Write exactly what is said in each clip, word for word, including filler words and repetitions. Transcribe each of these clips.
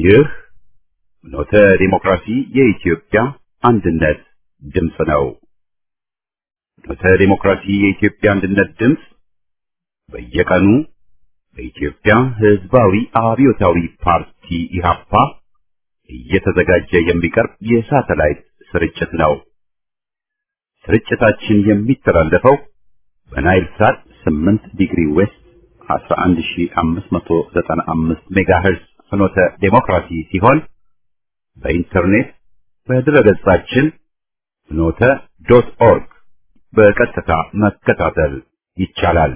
ይህ ፍኖተ ዲሞክራሲ የኢትዮጵያ አንድነት ድምፅ ነው። ፍኖተ ዲሞክራሲ የኢትዮጵያ አንድነት ድምፅ በየቀኑ በኢትዮጵያ ሕዝባዊ አብዮታዊ ፓርቲ ኢህአፓ እየተዘጋጀ የሚቀርብ የሳተላይት ስርጭት ነው። ስርጭታችን የሚተላለፈው በናይል ሳት ስምንት ዲግሪ ዌስት አስራ አንድ ሺህ አምስት መቶ ዘጠና አምስት ሜጋሄርዝ ፍኖተ ዲሞክራሲ ሲሆን በኢንተርኔት በድረገጻችን ፍኖተ ዶት ኦርግ በቀጥታ መከታተል ይቻላል።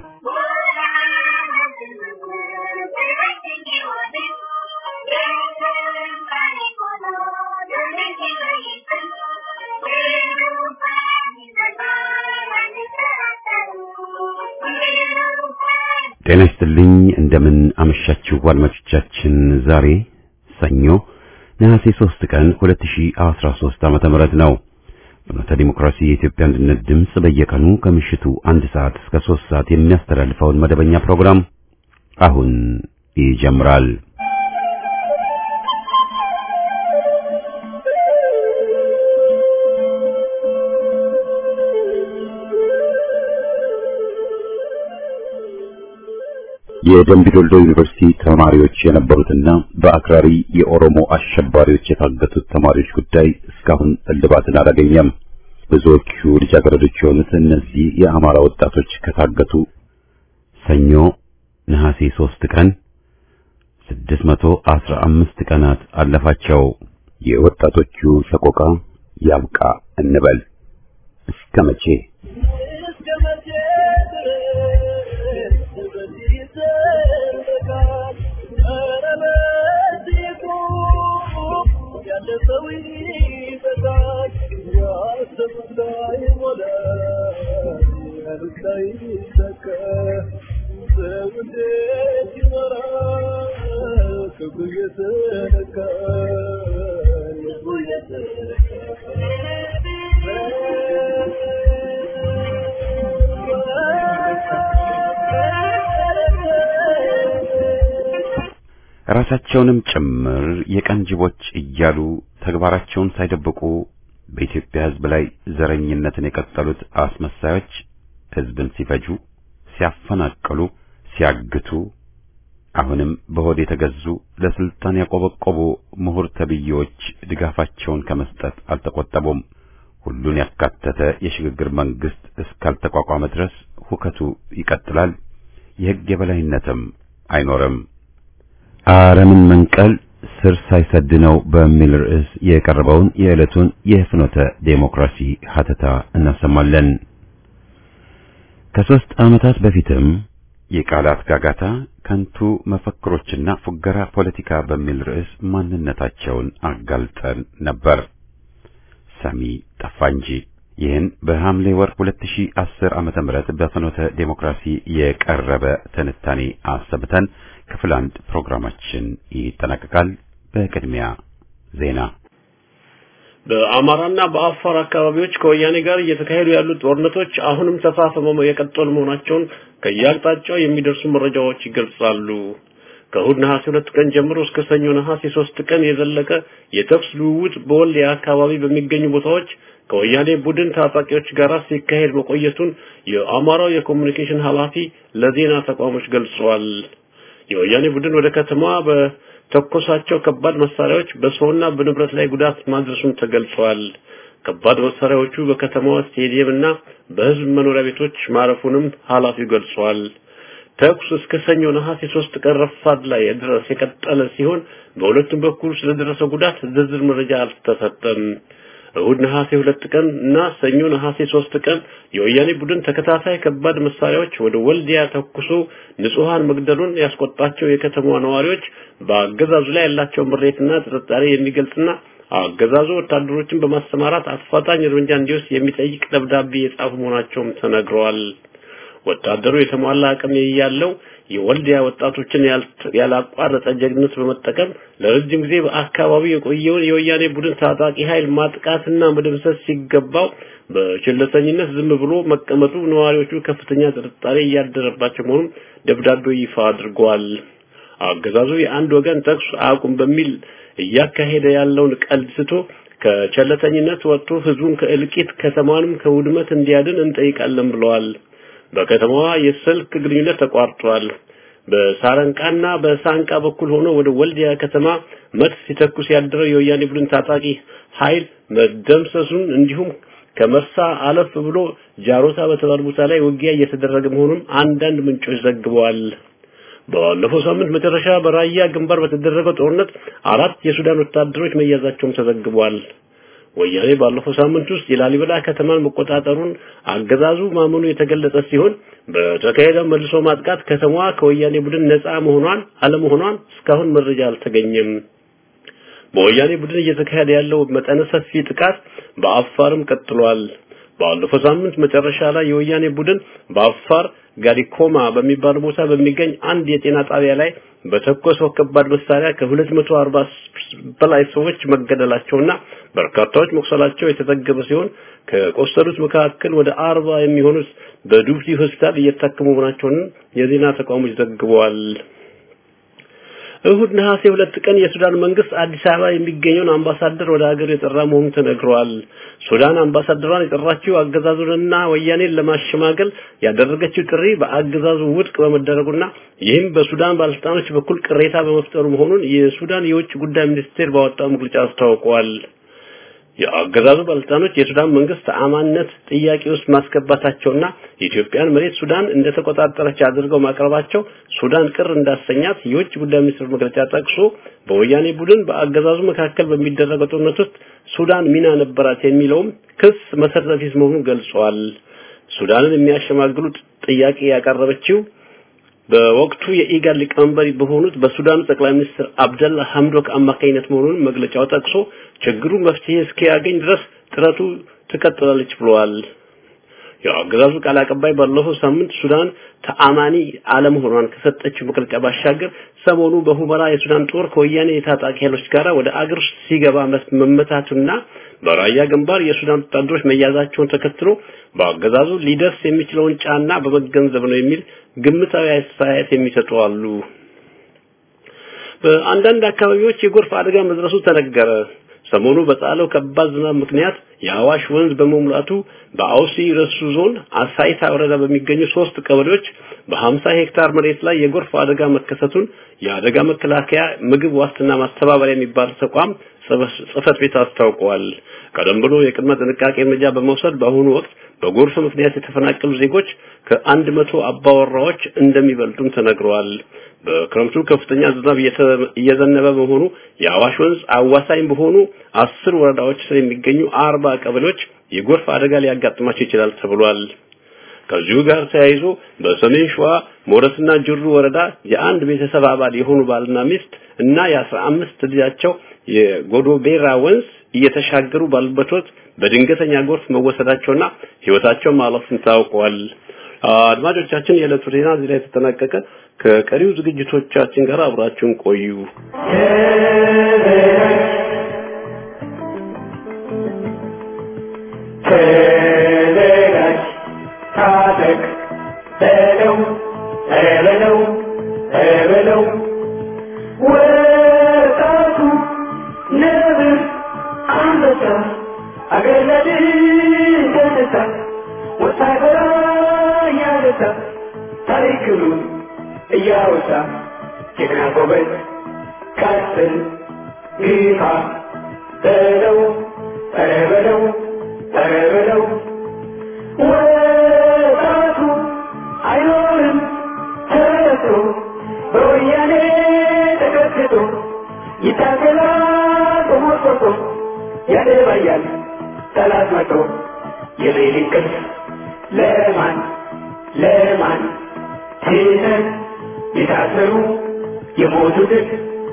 ጤና ይስጥልኝ እንደምን አመሻችሁ አድማጮቻችን። ዛሬ ሰኞ ነሐሴ ሶስት ቀን ሁለት ሺህ አስራ ሶስት ዓመተ ምህረት ነው። ፍኖተ ዲሞክራሲ የኢትዮጵያ አንድነት ድምፅ በየቀኑ ከምሽቱ አንድ ሰዓት እስከ ሶስት ሰዓት የሚያስተላልፈውን መደበኛ ፕሮግራም አሁን ይጀምራል። የደምቢ ዶልዶ ዩኒቨርሲቲ ተማሪዎች የነበሩትና በአክራሪ የኦሮሞ አሸባሪዎች የታገቱት ተማሪዎች ጉዳይ እስካሁን እልባትን አላገኘም። ብዙዎቹ ልጃገረዶች የሆኑት እነዚህ የአማራ ወጣቶች ከታገቱ ሰኞ ነሐሴ ሶስት ቀን ስድስት መቶ አስራ አምስት ቀናት አለፋቸው። የወጣቶቹ ሰቆቃ ያብቃ እንበል። እስከ መቼ? ራሳቸውንም ጭምር የቀንጅቦች እያሉ ተግባራቸውን ሳይደብቁ በኢትዮጵያ ሕዝብ ላይ ዘረኝነትን የቀጠሉት አስመሳዮች ሕዝብን ሲፈጁ፣ ሲያፈናቅሉ፣ ሲያግቱ አሁንም በሆድ የተገዙ ለስልጣን ያቆበቆቡ ምሁር ተብዬዎች ድጋፋቸውን ከመስጠት አልተቆጠቡም። ሁሉን ያካተተ የሽግግር መንግስት እስካልተቋቋመ ድረስ ሁከቱ ይቀጥላል፣ የሕግ የበላይነትም አይኖርም። አረምን መንቀል ስር ሳይሰድ ነው በሚል ርዕስ የቀረበውን የዕለቱን የፍኖተ ዴሞክራሲ ሀተታ እናሰማለን። ከሦስት ዓመታት በፊትም የቃላት ጋጋታ፣ ከንቱ መፈክሮችና ፉገራ ፖለቲካ በሚል ርዕስ ማንነታቸውን አጋልጠን ነበር። ሰሚ ጠፋ እንጂ ይህን በሐምሌ ወር ሁለት ሺህ አስር ዓመተ ምህረት በፍኖተ ዴሞክራሲ የቀረበ ትንታኔ አሰምተን ክፍል አንድ ፕሮግራማችን ይጠናቀቃል። በቅድሚያ ዜና። በአማራና በአፋር አካባቢዎች ከወያኔ ጋር እየተካሄዱ ያሉ ጦርነቶች አሁንም ተፋፍመው የቀጠሉ መሆናቸውን ከያቅጣጫው የሚደርሱ መረጃዎች ይገልጻሉ። ከእሁድ ነሐሴ ሁለት ቀን ጀምሮ እስከ ሰኞ ነሐሴ ሶስት ቀን የዘለቀ የተኩስ ልውውጥ በወልዲያ አካባቢ በሚገኙ ቦታዎች ከወያኔ ቡድን ታጣቂዎች ጋር ሲካሄድ መቆየቱን የአማራው የኮሙኒኬሽን ኃላፊ ለዜና ተቋሞች ገልጸዋል። የወያኔ ቡድን ወደ ከተማ በተኮሳቸው ከባድ መሳሪያዎች በሰውና በንብረት ላይ ጉዳት ማድረሱን ተገልጿል። ከባድ መሳሪያዎቹ በከተማዋ ስቴዲየምና በህዝብ መኖሪያ ቤቶች ማረፉንም ኃላፊው ገልጿል። ተኩስ እስከ ሰኞ ነሐሴ ሶስት ቀን ረፋድ ላይ ድረስ የቀጠለ ሲሆን በሁለቱም በኩል ስለደረሰው ጉዳት ዝርዝር መረጃ አልተሰጠም። እሁድ ነሐሴ ሁለት ቀን እና ሰኞ ነሐሴ ሶስት ቀን የወያኔ ቡድን ተከታታይ ከባድ መሳሪያዎች ወደ ወልዲያ ተኩሶ ንጹሃን መግደሉን ያስቆጣቸው የከተማዋ ነዋሪዎች በአገዛዙ ላይ ያላቸው ምሬትና ጥርጣሬ የሚገልጽና አገዛዙ ወታደሮችን በማሰማራት አፋጣኝ እርምጃ እንዲወስድ የሚጠይቅ ደብዳቤ የጻፉ መሆናቸውም ተነግረዋል። ወታደሩ የተሟላ አቅም ያለው የወልዲያ ወጣቶችን ያላቋረጠ ጀግንነት በመጠቀም ለረጅም ጊዜ በአካባቢው የቆየውን የወያኔ ቡድን ታጣቂ ኃይል ማጥቃትና መደምሰስ ሲገባው በችለተኝነት ዝም ብሎ መቀመጡ ነዋሪዎቹ ከፍተኛ ጥርጣሬ ያደረባቸው መሆኑን ደብዳቤው ይፋ አድርጓል። አገዛዙ የአንድ ወገን ተኩስ አቁም በሚል እያካሄደ ያለውን ቀልድ ስቶ ከቸለተኝነት ወጥቶ ህዝቡን ከእልቂት ከተማንም ከውድመት እንዲያድን እንጠይቃለን ብለዋል። በከተማዋ የስልክ ግንኙነት ተቋርጧል። በሳረንቃና በሳንቃ በኩል ሆኖ ወደ ወልዲያ ከተማ መት ሲተኩስ ያደረው የወያኔ ቡድን ታጣቂ ኃይል መደምሰሱን እንዲሁም ከመርሳ አለፍ ብሎ ጃሮታ በተባለ ቦታ ላይ ውጊያ እየተደረገ መሆኑን አንዳንድ ምንጮች ዘግበዋል። ባለፈው ሳምንት መጨረሻ በራያ ግንባር በተደረገው ጦርነት አራት የሱዳን ወታደሮች መያዛቸውም ተዘግቧል። ወያኔ ባለፈው ሳምንት ውስጥ የላሊበላ ከተማን መቆጣጠሩን አገዛዙ ማመኑ የተገለጸ ሲሆን በተካሄደው መልሶ ማጥቃት ከተማዋ ከወያኔ ቡድን ነፃ መሆኗን አለመሆኗን እስካሁን መረጃ አልተገኘም። በወያኔ ቡድን እየተካሄደ ያለው መጠነ ሰፊ ጥቃት በአፋርም ቀጥሏል። ባለፈው ሳምንት መጨረሻ ላይ የወያኔ ቡድን በአፋር ጋሪኮማ በሚባል ቦታ በሚገኝ አንድ የጤና ጣቢያ ላይ በተኮሰው ከባድ መሳሪያ ከሁለት መቶ አርባ በላይ ሰዎች መገደላቸውና በርካታዎች መቁሰላቸው የተዘገበ ሲሆን ከቆሰሉት መካከል ወደ አርባ የሚሆኑት በዱብቲ ሆስፒታል እየታከሙ መሆናቸውን የዜና ተቋሞች ዘግበዋል። እሁድ ነሐሴ ሁለት ቀን የሱዳን መንግስት አዲስ አበባ የሚገኘውን አምባሳደር ወደ ሀገር የጠራ መሆኑ ተነግሯል። ሱዳን አምባሳደሯን የጠራችው አገዛዙንና ወያኔን ለማሸማገል ያደረገችው ጥሪ በአገዛዙ ውድቅ በመደረጉና ይህም በሱዳን ባለስልጣኖች በኩል ቅሬታ በመፍጠሩ መሆኑን የሱዳን የውጭ ጉዳይ ሚኒስቴር ባወጣው መግለጫ አስታውቋል። የአገዛዙ ባለስልጣኖች የሱዳን መንግስት ተአማንነት ጥያቄ ውስጥ ማስገባታቸውና የኢትዮጵያን መሬት ሱዳን እንደተቆጣጠረች አድርገው ማቅረባቸው ሱዳን ቅር እንዳሰኛት የውጭ ጉዳይ ሚኒስቴር መግለጫ ጠቅሶ በወያኔ ቡድን በአገዛዙ መካከል በሚደረገው ጦርነት ውስጥ ሱዳን ሚና ነበራት የሚለውም ክስ መሰረተ ቢስ መሆኑን ገልጿል። ሱዳንን የሚያሸማግሉት ጥያቄ ያቀረበችው በወቅቱ የኢጋድ ሊቀመንበር በሆኑት በሱዳን ጠቅላይ ሚኒስትር አብደላ ሐምዶክ አማካኝነት መሆኑን መግለጫው ጠቅሶ ችግሩ መፍትሄ እስኪያገኝ ድረስ ጥረቱ ትቀጥላለች ብለዋል። የአገዛዙ ቃል አቀባይ ባለፈው ሳምንት ሱዳን ተአማኒ አለመሆኗን ከሰጠችው መግለጫ ባሻገር ሰሞኑ በሁመራ የሱዳን ጦር ከወያኔ የታጣቂ ኃይሎች ጋር ወደ አገር ሲገባ መመታቱና በራያ ግንባር የሱዳን ወታደሮች መያዛቸውን ተከትሎ በአገዛዙ ሊደርስ የሚችለውን ጫና በመገንዘብ ነው የሚል ግምታዊ አስተያየት የሚሰጡ አሉ። በአንዳንድ አካባቢዎች የጎርፍ አደጋ መድረሱ ተነገረ። ሰሞኑ በጣለው ከባድ ዝናብ ምክንያት የአዋሽ ወንዝ በመሙላቱ በአውሲ ረሱ ዞን አሳይታ ወረዳ በሚገኙ ሶስት ቀበሌዎች በ50 ሄክታር መሬት ላይ የጎርፍ አደጋ መከሰቱን የአደጋ መከላከያ ምግብ ዋስትና ማስተባበሪያ የሚባል ተቋም ጽፈት ቤት አስታውቋል። ቀደም ብሎ የቅድመ ጥንቃቄ እርምጃ በመውሰድ በአሁኑ ወቅት በጎርፍ ምክንያት የተፈናቀሉ ዜጎች ከአንድ መቶ አባወራዎች እንደሚበልጡም ተነግሯል። በክረምቱ ከፍተኛ ዝናብ እየዘነበ በመሆኑ የአዋሽ ወንዝ አዋሳኝ በሆኑ አስር ወረዳዎች ስር የሚገኙ አርባ ቀበሌዎች የጎርፍ አደጋ ሊያጋጥማቸው ይችላል ተብሏል። ከዚሁ ጋር ተያይዞ በሰሜን ሸዋ ሞረስና ጅሩ ወረዳ የአንድ ቤተሰብ አባል የሆኑ ባልና ሚስት እና የአስራ አምስት ልጃቸው የጎዶቤራ ወንዝ እየተሻገሩ ባሉበት ወቅት በድንገተኛ ጎርፍ መወሰዳቸውና ህይወታቸው ማለፉን ታውቋል። አድማጮቻችን የዕለቱ ዜና እዚህ ላይ ተጠናቀቀ። ከቀሪው ዝግጅቶቻችን ጋር አብራችሁን ቆዩ። ተዘጋጅ ታጠቅ በለው በለው በለው ወጣቱ ነብር አንበሳ አገለድ ተነሳ ወታደራ ያለታ ታሪክሉ እያወሳ ጀግና ጎበዝ ቀጥል ግፋ በለው በለው በለው ወጣቱ አይኖርም ተረቶ በወያኔ ተቀጥቶ ይታገላል በሞርቆቶ ያደባያል ጠላት መቶ የሌሊት ቅልፍ ለማን ለማን ትተን የታሰሩ የሞቱትን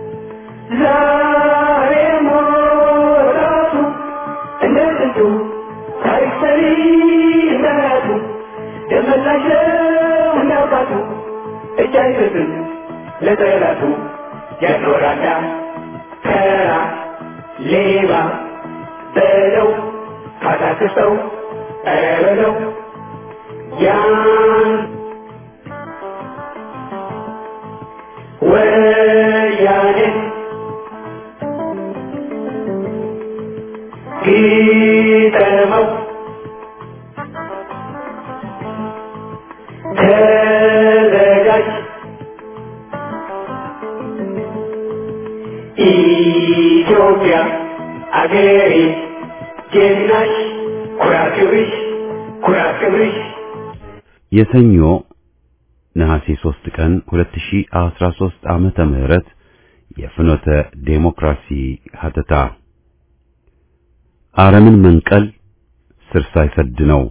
ዛሬ ሞራቱ እንደ ጥንቱ ታሪክ ሰሪ እንደራቱ ደመላሸው እንዳውቃቱ እጅ አይሰጥም ለጠላቱ ያኖራዳ ተራ ሌባ በለው ካታክሰው በለው ያን ወያኔ ተዘጋጅ ኢትዮጵያ አገሬ ጀግናሽ ኩራት ክብርሽ ኩራት ክብርሽ የሰኞ ነሐሴ ሦስት ቀን ሁለት ሺህ አስራ ሦስት ዓመተ ምህረት የፍኖተ ዴሞክራሲ ሀተታ አረምን መንቀል ስር ሳይሰድ ነው።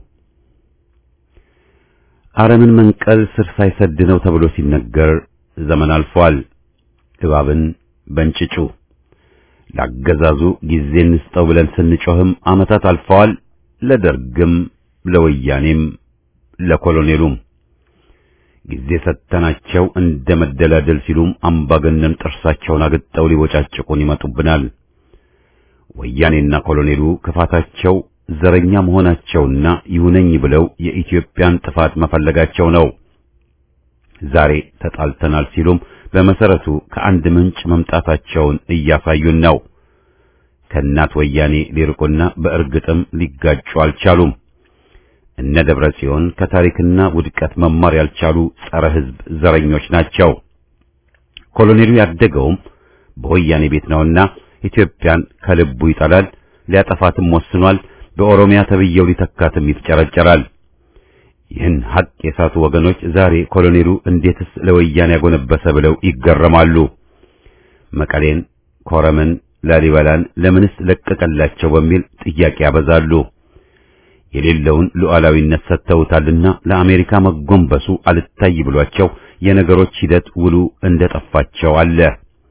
አረምን መንቀል ስር ሳይሰድ ነው ተብሎ ሲነገር ዘመን አልፏል። እባብን በእንጭጩ ላገዛዙ ጊዜ እንስጠው ብለን ስንጮህም ዓመታት አልፈዋል። ለደርግም ለወያኔም ለኮሎኔሉም ጊዜ ሰጥተናቸው እንደመደላደል ሲሉም አምባገነን ጥርሳቸውን አግጠው ሊወጫጭቁን ይመጡብናል። ወያኔና ኮሎኔሉ ክፋታቸው ዘረኛ መሆናቸውና ይሁነኝ ብለው የኢትዮጵያን ጥፋት መፈለጋቸው ነው። ዛሬ ተጣልተናል ሲሉም በመሰረቱ ከአንድ ምንጭ መምጣታቸውን እያሳዩን ነው። ከእናት ወያኔ ሊርቁና በእርግጥም ሊጋጩ አልቻሉም። እነ ደብረ ጽዮን ከታሪክና ውድቀት መማር ያልቻሉ ጸረ ሕዝብ ዘረኞች ናቸው። ኮሎኔሉ ያደገውም በወያኔ ቤት ነውና ኢትዮጵያን ከልቡ ይጠላል፣ ሊያጠፋትም ወስኗል። በኦሮሚያ ተብየው ሊተካትም ይፍጨረጨራል። ይህን ሐቅ የሳቱ ወገኖች ዛሬ ኮሎኔሉ እንዴትስ ለወያኔ ያጎነበሰ ብለው ይገረማሉ። መቀሌን፣ ኮረምን፣ ላሊበላን ለምንስ ለቀቀላቸው በሚል ጥያቄ ያበዛሉ። የሌለውን ሉዓላዊነት ሰጥተውታልና ለአሜሪካ መጎንበሱ አልታይ ብሏቸው የነገሮች ሂደት ውሉ እንደጠፋቸው አለ።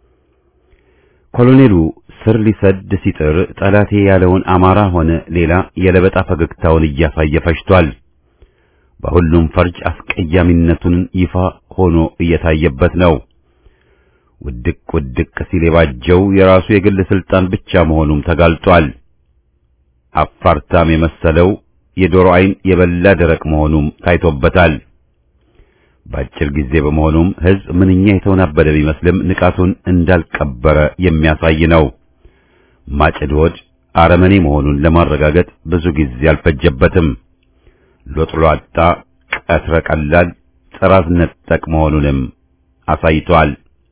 ኮሎኔሉ ስር ሊሰድ ሲጥር ጠላቴ ያለውን አማራ ሆነ ሌላ የለበጣ ፈገግታውን እያሳየ ፈሽቷል። በሁሉም ፈርጅ አስቀያሚነቱን ይፋ ሆኖ እየታየበት ነው። ውድቅ ውድቅ ሲል የባጀው የራሱ የግል ስልጣን ብቻ መሆኑም ተጋልጧል። አፋርታም የመሰለው የዶሮ አይን የበላ ደረቅ መሆኑም ታይቶበታል። በአጭር ጊዜ በመሆኑም ሕዝብ ምንኛ የተወናበደ ቢመስልም ንቃቱን እንዳልቀበረ የሚያሳይ ነው። ማጭድ ሆድ አረመኔ መሆኑን ለማረጋገጥ ብዙ ጊዜ አልፈጀበትም። ሎጥሏጣ ቀትረ ቀላል ጥራዝ ነጠቅ መሆኑንም አሳይቷል።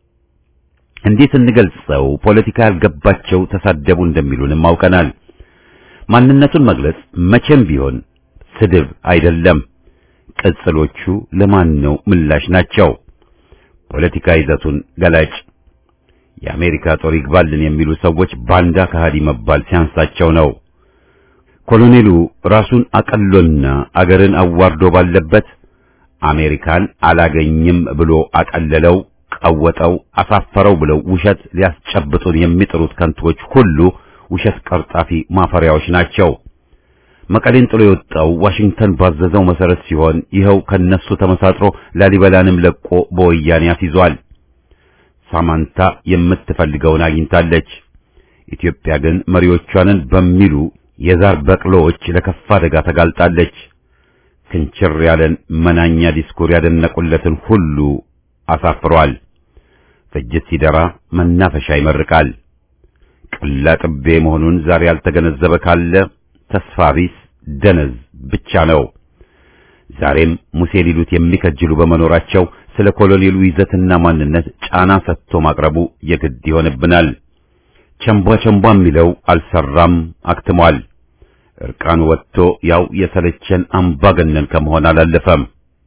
እንዴት እንገልጸው? ፖለቲካ ያልገባቸው ተሳደቡ እንደሚሉንም አውቀናል። ማንነቱን መግለጽ መቼም ቢሆን ስድብ አይደለም። ቅጽሎቹ ለማን ነው ምላሽ ናቸው። ፖለቲካ ይዘቱን ገላጭ የአሜሪካ ጦር ይግባልን የሚሉ ሰዎች ባንዳ ከሃዲ መባል ሲያንሳቸው ነው። ኮሎኔሉ ራሱን አቀሎና አገርን አዋርዶ ባለበት አሜሪካን አላገኝም ብሎ አቀለለው፣ ቀወጠው፣ አሳፈረው ብለው ውሸት ሊያስጨብጡን የሚጥሩት ከንቶች ሁሉ ውሸት ቀርጣፊ ማፈሪያዎች ናቸው። መቀሌን ጥሎ የወጣው ዋሽንግተን ባዘዘው መሰረት ሲሆን ይኸው ከነሱ ተመሳጥሮ ላሊበላንም ለቆ በወያኔ አስይዟል። ሳማንታ የምትፈልገውን አግኝታለች። ኢትዮጵያ ግን መሪዎቿንን በሚሉ የዛር በቅሎዎች ለከፋ አደጋ ተጋልጣለች። ክንችር ያለን መናኛ ዲስኩር ያደነቁለትን ሁሉ አሳፍሯል። ፍጅት ሲደራ መናፈሻ ይመርቃል። ቅላጥቤ መሆኑን ዛሬ ያልተገነዘበ ካለ ተስፋ ቢስ ደነዝ ብቻ ነው። ዛሬም ሙሴ ሊሉት የሚከጅሉ በመኖራቸው ስለ ኮሎኔሉ ይዘትና ማንነት ጫና ሰጥቶ ማቅረቡ የግድ ይሆንብናል። ቸምቧ ቸምቧ የሚለው አልሰራም፣ አክትሟል። እርቃኑ ወጥቶ ያው የሰለቸን አምባገነን ከመሆን አላለፈም።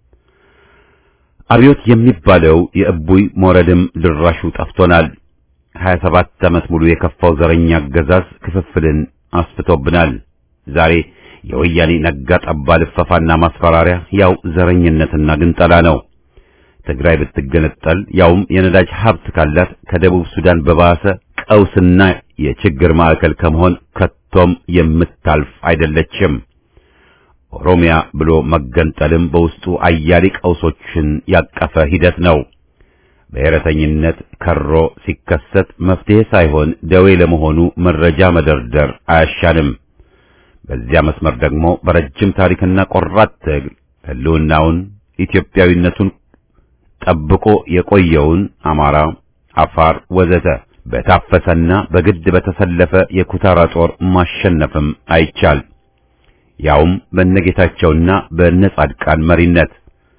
አብዮት የሚባለው የእቡይ ሞረድም ድራሹ ጠፍቶናል። ሀያ ሰባት ዓመት ሙሉ የከፋው ዘረኛ አገዛዝ ክፍፍልን አስፍቶብናል። ዛሬ የወያኔ ነጋ ጠባ ልፈፋና ማስፈራሪያ ያው ዘረኝነትና ግንጠላ ነው። ትግራይ ብትገነጠል ያውም የነዳጅ ሀብት ካላት ከደቡብ ሱዳን በባሰ ቀውስና የችግር ማዕከል ከመሆን ከቶም የምታልፍ አይደለችም። ኦሮሚያ ብሎ መገንጠልም በውስጡ አያሌ ቀውሶችን ያቀፈ ሂደት ነው። ብሔረተኝነት ከሮ ሲከሰት መፍትሄ ሳይሆን ደዌ ለመሆኑ መረጃ መደርደር አያሻንም። በዚያ መስመር ደግሞ በረጅም ታሪክና ቆራጥ ትግል ህልውናውን ኢትዮጵያዊነቱን ጠብቆ የቆየውን አማራ፣ አፋር ወዘተ በታፈሰና በግድ በተሰለፈ የኩታራ ጦር ማሸነፍም አይቻል። ያውም በነጌታቸውና በነጻድቃን መሪነት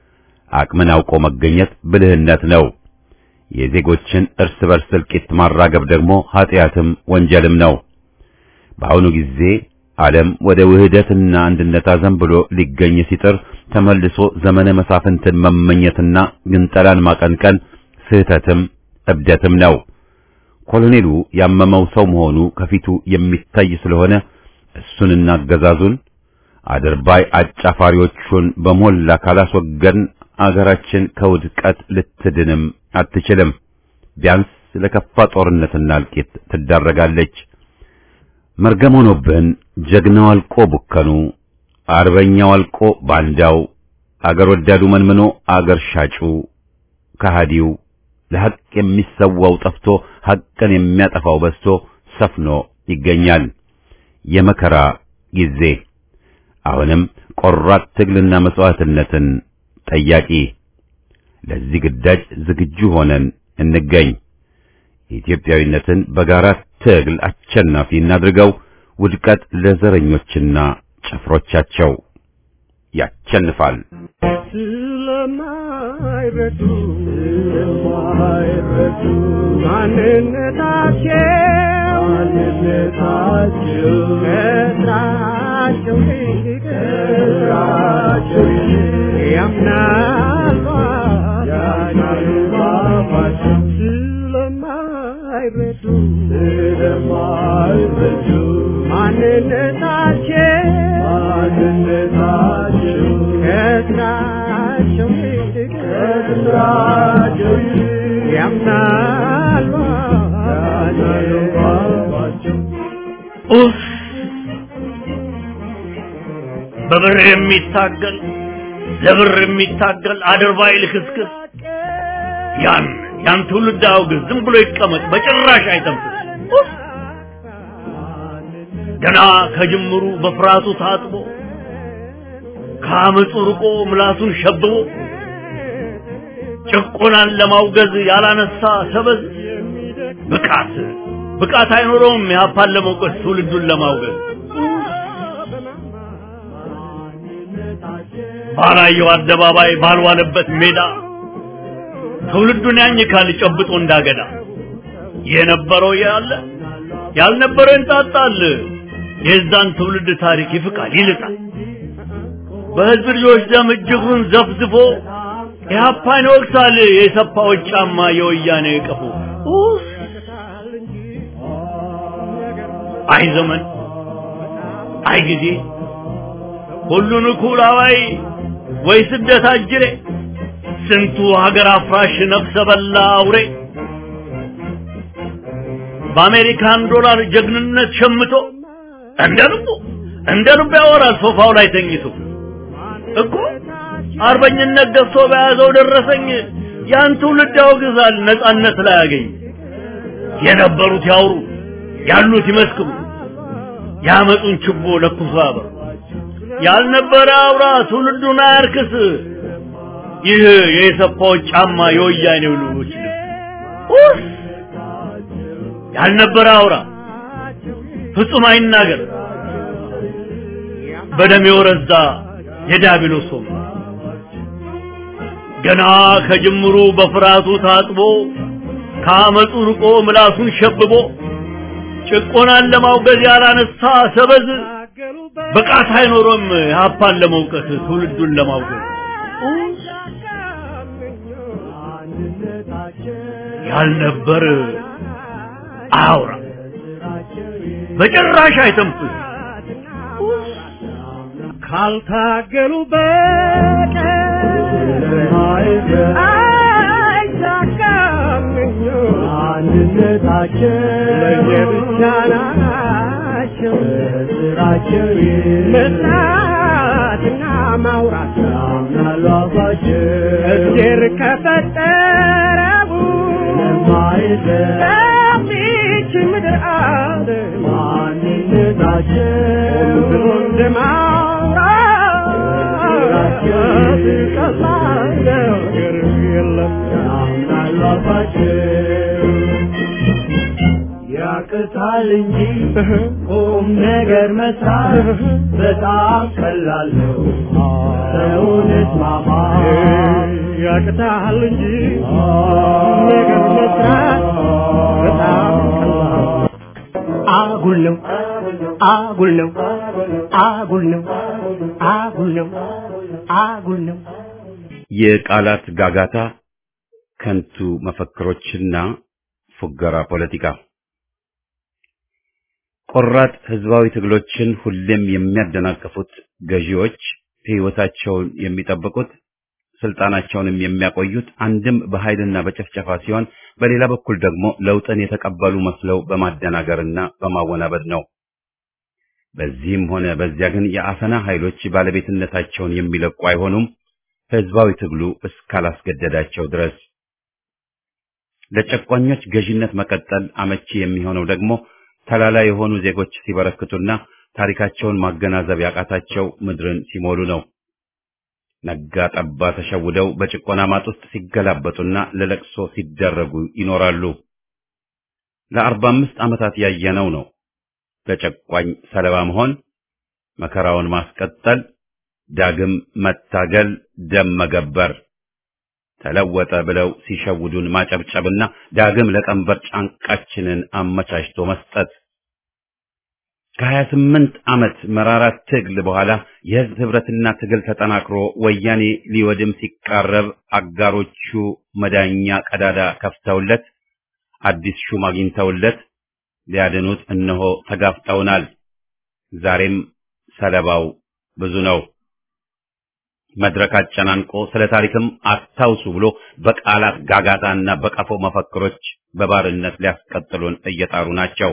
አቅምን አውቆ መገኘት ብልህነት ነው። የዜጎችን እርስ በርስ እልቂት ማራገብ ደግሞ ኃጢአትም ወንጀልም ነው። በአሁኑ ጊዜ ዓለም ወደ ውህደትና አንድነት አዘንብሎ ሊገኝ ሲጥር ተመልሶ ዘመነ መሳፍንትን መመኘትና ግንጠላን ማቀንቀን ስህተትም እብደትም ነው። ኮሎኔሉ ያመመው ሰው መሆኑ ከፊቱ የሚታይ ስለሆነ እሱንና አገዛዙን አድርባይ አጫፋሪዎቹን በሞላ ካላስወገድን አገራችን ከውድቀት ልትድንም አትችልም። ቢያንስ ለከፋ ጦርነትና እልቂት ትዳረጋለች። መርገም ሆኖብን ጀግናው አልቆ ቡከኑ፣ አርበኛው አልቆ ባንዳው፣ አገር ወዳዱ መንምኖ አገር ሻጩ ከሃዲው፣ ለሐቅ የሚሰዋው ጠፍቶ ሐቅን የሚያጠፋው በዝቶ ሰፍኖ ይገኛል። የመከራ ጊዜ አሁንም ቆራጥ ትግልና መስዋዕትነትን ጠያቂ። ለዚህ ግዳጅ ዝግጁ ሆነን እንገኝ። ኢትዮጵያዊነትን በጋራ ትግል አሸናፊ እናድርገው። ውድቀት ለዘረኞችና ጭፍሮቻቸው። ያቸንፋል። ስለማይረዱ ስለማይረዱ ማንነታቸው ማንነታቸው ከስራቸው ከስራቸው ያምናሉ ያምናሉ ስለማይረዱ ስለማይረዱ ማንነታቸው ማንነታቸው ከስራቸው ከስራቸው ያምናሉ ኡፍ በብር የሚታገል ለብር የሚታገል አድርባይ ልክስክስ ያን ያን ትውልድ አውግዝ። ዝም ብሎ ይቀመጥ፣ በጭራሽ አይተንፍስ። ገና ከጅምሩ በፍርሃቱ ታጥቦ ከአመፁ ርቆ ምላሱን ሸብቦ ጭቆናን ለማውገዝ ያላነሳ ሰበዝ ብቃት ብቃት አይኖረውም። ያፓን ለመውቀስ ትውልዱን ለማውገዝ ባላየው አደባባይ ባልዋለበት ሜዳ ትውልዱን ያኝካል ጨብጦ እንዳገዳ። የነበረው ያለ ያልነበረው እንጣጣል። የዛን ትውልድ ታሪክ ይፍቃል ይልጣል። በህዝብ ልጆች ደም እጅጉን ዘፍዝፎ ኢህአፓን ይወቅሳል። የሰፋዎች ጫማ የወያኔ ቀፉ። አይ ዘመን አይ ጊዜ ሁሉን እኩል አዋይ ወይ ስደት አጅሬ ስንቱ ሀገር አፍራሽ ነፍሰ በላ አውሬ በአሜሪካን ዶላር ጀግንነት ሸምቶ እንደ ልቡ እንደ ልቡ ያወራል ሶፋው ላይ ተኝቶ እኮ አርበኝነት ደፍቶ በያዘው ደረሰኝ ያን ትውልድ ያወግዛል ነጻነት ላይ ያገኝ። የነበሩት ያውሩ ያሉት ይመስክሩ ያመጡን ችቦ ለኩሶ ያበሩ። ያልነበረ አውራ ትውልዱን አያርክስ። ይህ የሰፋዎች ጫማ የወያኔው ልጆች ልብስ ያልነበረ አውራ ፍጹም አይናገር። በደም የወረዛ የዲያብሎስ ወም ገና ከጅምሩ በፍርሃቱ ታጥቦ ከአመፁ ርቆ ምላሱን ሸብቦ ጭቆናን ለማውገዝ ያላነሳ ሰበዝ ብቃት አይኖሮም። ያፓን ለመውቀስ ትውልዱን ለማውገዝ ያልነበር አውራ በጭራሽ አይተንፍስ። ካልታገሉ በቀር አይሳካም አንድነታቸው ለየብቻ ናቸው ስራቸው መስራትና ማውራት ያምናሉ አፋቸው እግዜር ከፈጠረው ለማይለፊች ምድር አለ ማንነታቸው ብሎ እንደማውራት ቀላል ነገር የለም ያምናሉ አፋቸው ያቅታል እንጂ ቁም ነገር መስራት በጣም ቀላል ነው። ሰውን እስማማ ያቅታል እንጂ ነገር መስራት በጣም ቀላል አጉል ነው አጉል ነው አጉል ነው አጉል ነው አጉል ነው የቃላት ጋጋታ ከንቱ መፈክሮችና ፉገራ ፖለቲካ ቆራጥ ህዝባዊ ትግሎችን ሁሌም የሚያደናቅፉት ገዢዎች ህይወታቸውን የሚጠብቁት ስልጣናቸውንም የሚያቆዩት አንድም በኃይልና በጭፍጨፋ ሲሆን በሌላ በኩል ደግሞ ለውጥን የተቀበሉ መስለው በማደናገርና በማወናበድ ነው። በዚህም ሆነ በዚያ ግን የአፈና ኃይሎች ባለቤትነታቸውን የሚለቁ አይሆኑም ህዝባዊ ትግሉ እስካላስገደዳቸው ድረስ። ለጨቋኞች ገዢነት መቀጠል አመቺ የሚሆነው ደግሞ ተላላ የሆኑ ዜጎች ሲበረክቱና ታሪካቸውን ማገናዘብ ያቃታቸው ምድርን ሲሞሉ ነው። ነጋ ጠባ ተሸውደው በጭቆና ማጥ ውስጥ ሲገላበጡና ለለቅሶ ሲደረጉ ይኖራሉ። ለአርባ አምስት ዓመታት ያየነው ነው። ለጨቋኝ ሰለባ መሆን፣ መከራውን ማስቀጠል፣ ዳግም መታገል፣ ደም መገበር፣ ተለወጠ ብለው ሲሸውዱን ማጨብጨብና ዳግም ለቀንበር ጫንቃችንን አመቻችቶ መስጠት። ከሀያ ስምንት ዓመት መራራ ትግል በኋላ የህዝብ ህብረትና ትግል ተጠናክሮ ወያኔ ሊወድም ሲቃረብ አጋሮቹ መዳኛ ቀዳዳ ከፍተውለት አዲስ ሹም አግኝተውለት ሊያድኑት እነሆ ተጋፍጠውናል። ዛሬም ሰለባው ብዙ ነው። መድረክ አጨናንቆ ስለ ታሪክም አታውሱ ብሎ በቃላት ጋጋታና በቀፎ መፈክሮች በባርነት ሊያስቀጥሉን እየጣሩ ናቸው።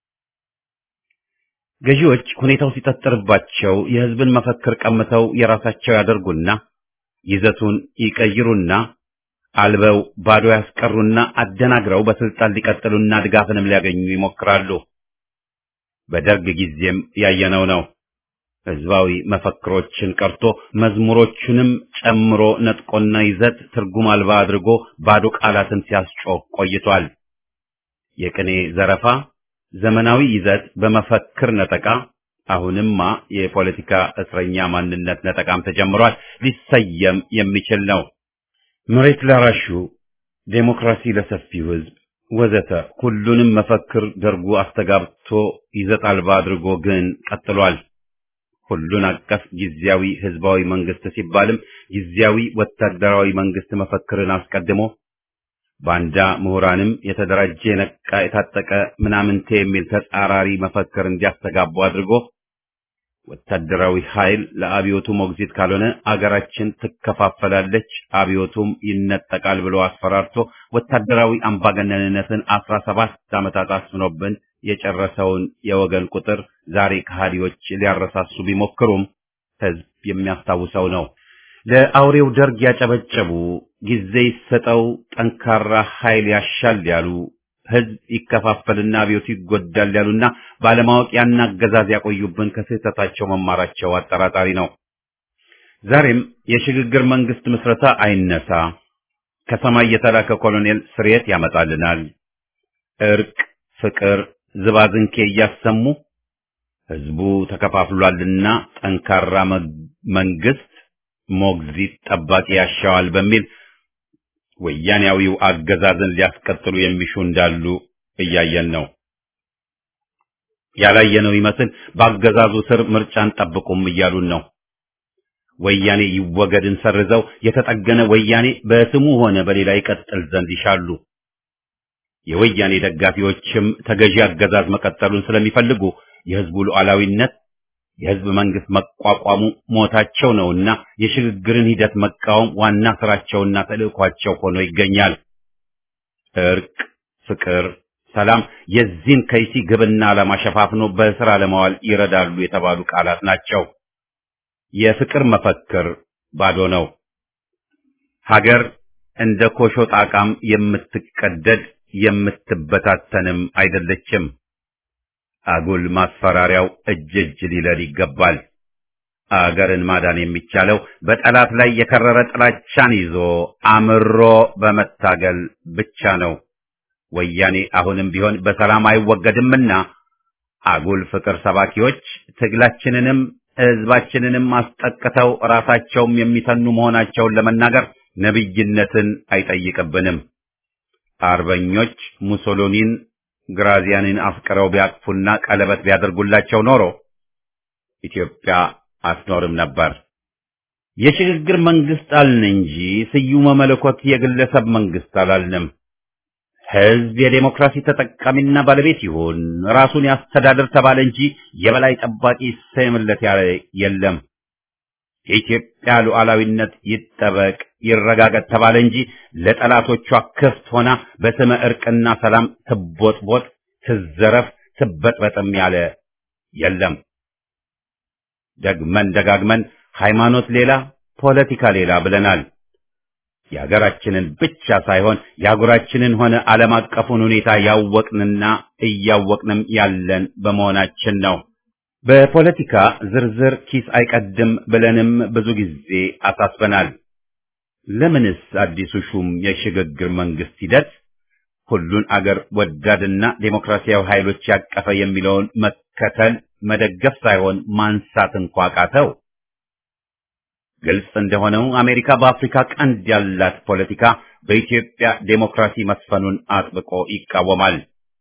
ገዢዎች ሁኔታው ሲጠጥርባቸው የህዝብን መፈክር ቀምተው የራሳቸው ያደርጉና ይዘቱን ይቀይሩና አልበው ባዶ ያስቀሩና አደናግረው በስልጣን ሊቀጥሉና ድጋፍንም ሊያገኙ ይሞክራሉ። በደርግ ጊዜም ያየነው ነው። ህዝባዊ መፈክሮችን ቀርቶ መዝሙሮቹንም ጨምሮ ነጥቆና ይዘት ትርጉም አልባ አድርጎ ባዶ ቃላትን ሲያስጮህ ቆይቷል። የቅኔ ዘረፋ፣ ዘመናዊ ይዘት በመፈክር ነጠቃ፣ አሁንማ የፖለቲካ እስረኛ ማንነት ነጠቃም ተጀምሯል። ሊሰየም የሚችል ነው። መሬት ላራሹ፣ ዴሞክራሲ ለሰፊው ህዝብ ወዘተ ሁሉንም መፈክር ደርጉ አስተጋብቶ ይዘት አልባ አድርጎ ግን ቀጥሏል። ሁሉን አቀፍ ጊዜያዊ ህዝባዊ መንግስት ሲባልም ጊዜያዊ ወታደራዊ መንግስት መፈክርን አስቀድሞ ባንዳ ምሁራንም የተደራጀ ነቃ የታጠቀ ምናምንቴ የሚል ተጻራሪ መፈክር እንዲያስተጋቡ አድርጎ ወታደራዊ ኃይል ለአብዮቱ ሞግዚት ካልሆነ አገራችን ትከፋፈላለች፣ አብዮቱም ይነጠቃል ብሎ አስፈራርቶ ወታደራዊ አምባገነንነትን አስራ ሰባት ዓመታት አስኖብን የጨረሰውን የወገን ቁጥር ዛሬ ከሃዲዎች ሊያረሳሱ ቢሞክሩም ህዝብ የሚያስታውሰው ነው። ለአውሬው ደርግ ያጨበጨቡ፣ ጊዜ ይሰጠው፣ ጠንካራ ኃይል ያሻል ያሉ፣ ህዝብ ይከፋፈልና አብዮቱ ይጎዳል ያሉና ባለማወቅ ያን አገዛዝ ያቆዩብን ከስህተታቸው መማራቸው አጠራጣሪ ነው። ዛሬም የሽግግር መንግስት ምስረታ አይነሳ፣ ከሰማይ የተላከ ኮሎኔል ስርየት ያመጣልናል፣ እርቅ፣ ፍቅር፣ ዝባዝንኬ እያሰሙ ህዝቡ ተከፋፍሏልና ጠንካራ መንግስት ሞግዚት ጠባቂ ያሻዋል በሚል ወያኔያዊው አገዛዝን ሊያስቀጥሉ የሚሹ እንዳሉ እያየን ነው። ያላየነው ይመስል በአገዛዙ ስር ምርጫን ጠብቁም እያሉን ነው። ወያኔ ይወገድን ሰርዘው የተጠገነ ወያኔ በስሙ ሆነ በሌላ ይቀጥል ዘንድ ይሻሉ። የወያኔ ደጋፊዎችም ተገዢ አገዛዝ መቀጠሉን ስለሚፈልጉ የህዝቡ ሉዓላዊነት የህዝብ መንግስት መቋቋሙ ሞታቸው ነውና የሽግግርን ሂደት መቃወም ዋና ስራቸውና ተልእኳቸው ሆኖ ይገኛል። እርቅ፣ ፍቅር፣ ሰላም የዚህን ከይሲ ግብና ዓላማ ሸፋፍኖ በስራ ለማዋል ይረዳሉ የተባሉ ቃላት ናቸው። የፍቅር መፈክር ባዶ ነው። ሀገር እንደ ኮሾ ጣቃም የምትቀደድ የምትበታተንም አይደለችም። አጉል ማስፈራሪያው እጅ እጅ ሊለል ይገባል። አገርን ማዳን የሚቻለው በጠላት ላይ የከረረ ጥላቻን ይዞ አምሮ በመታገል ብቻ ነው። ወያኔ አሁንም ቢሆን በሰላም አይወገድምና አጉል ፍቅር ሰባኪዎች ትግላችንንም ህዝባችንንም አስጠቅተው ራሳቸውም የሚተኑ መሆናቸውን ለመናገር ነብይነትን አይጠይቅብንም። አርበኞች ሙሶሎኒን ግራዚያንን አፍቅረው ቢያቅፉና ቀለበት ቢያደርጉላቸው ኖሮ ኢትዮጵያ አትኖርም ነበር። የሽግግር መንግስት አልን እንጂ ስዩመ መለኮት የግለሰብ መንግስት አላልንም። ህዝብ የዴሞክራሲ ተጠቃሚና ባለቤት ይሁን፣ ራሱን ያስተዳድር ተባለ እንጂ የበላይ ጠባቂ ሰየምለት ያለ የለም። የኢትዮጵያ ሉዓላዊነት ይጠበቅ ይረጋገጥ ተባለ እንጂ ለጠላቶቿ ክፍት ሆና በስመ እርቅና ሰላም ትቦጥቦጥ፣ ትዘረፍ፣ ትበጥበጥም ያለ የለም። ደግመን ደጋግመን ሃይማኖት ሌላ ፖለቲካ ሌላ ብለናል። የሀገራችንን ብቻ ሳይሆን የአህጉራችንን ሆነ ዓለም አቀፉን ሁኔታ ያወቅንና እያወቅንም ያለን በመሆናችን ነው። በፖለቲካ ዝርዝር ኪስ አይቀድም ብለንም ብዙ ጊዜ አሳስበናል። ለምንስ አዲሱ ሹም የሽግግር መንግስት ሂደት ሁሉን አገር ወዳድና ዴሞክራሲያዊ ኃይሎች ያቀፈ የሚለውን መከተል መደገፍ ሳይሆን ማንሳት እንኳ ቃተው? ግልጽ እንደሆነው አሜሪካ በአፍሪካ ቀንድ ያላት ፖለቲካ በኢትዮጵያ ዴሞክራሲ መስፈኑን አጥብቆ ይቃወማል።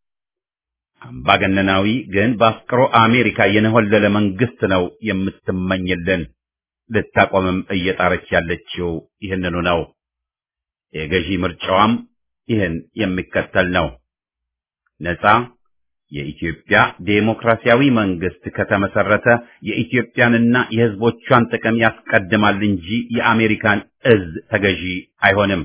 አምባገነናዊ ግን በአፍቅሮ አሜሪካ የነሆለለ መንግስት ነው የምትመኝልን። ልታቆምም እየጣረች ያለችው ይህንኑ ነው። የገዢ ምርጫዋም ይህን የሚከተል ነው። ነፃ የኢትዮጵያ ዴሞክራሲያዊ መንግስት ከተመሰረተ የኢትዮጵያንና የህዝቦቿን ጥቅም ያስቀድማል እንጂ የአሜሪካን እዝ ተገዢ አይሆንም።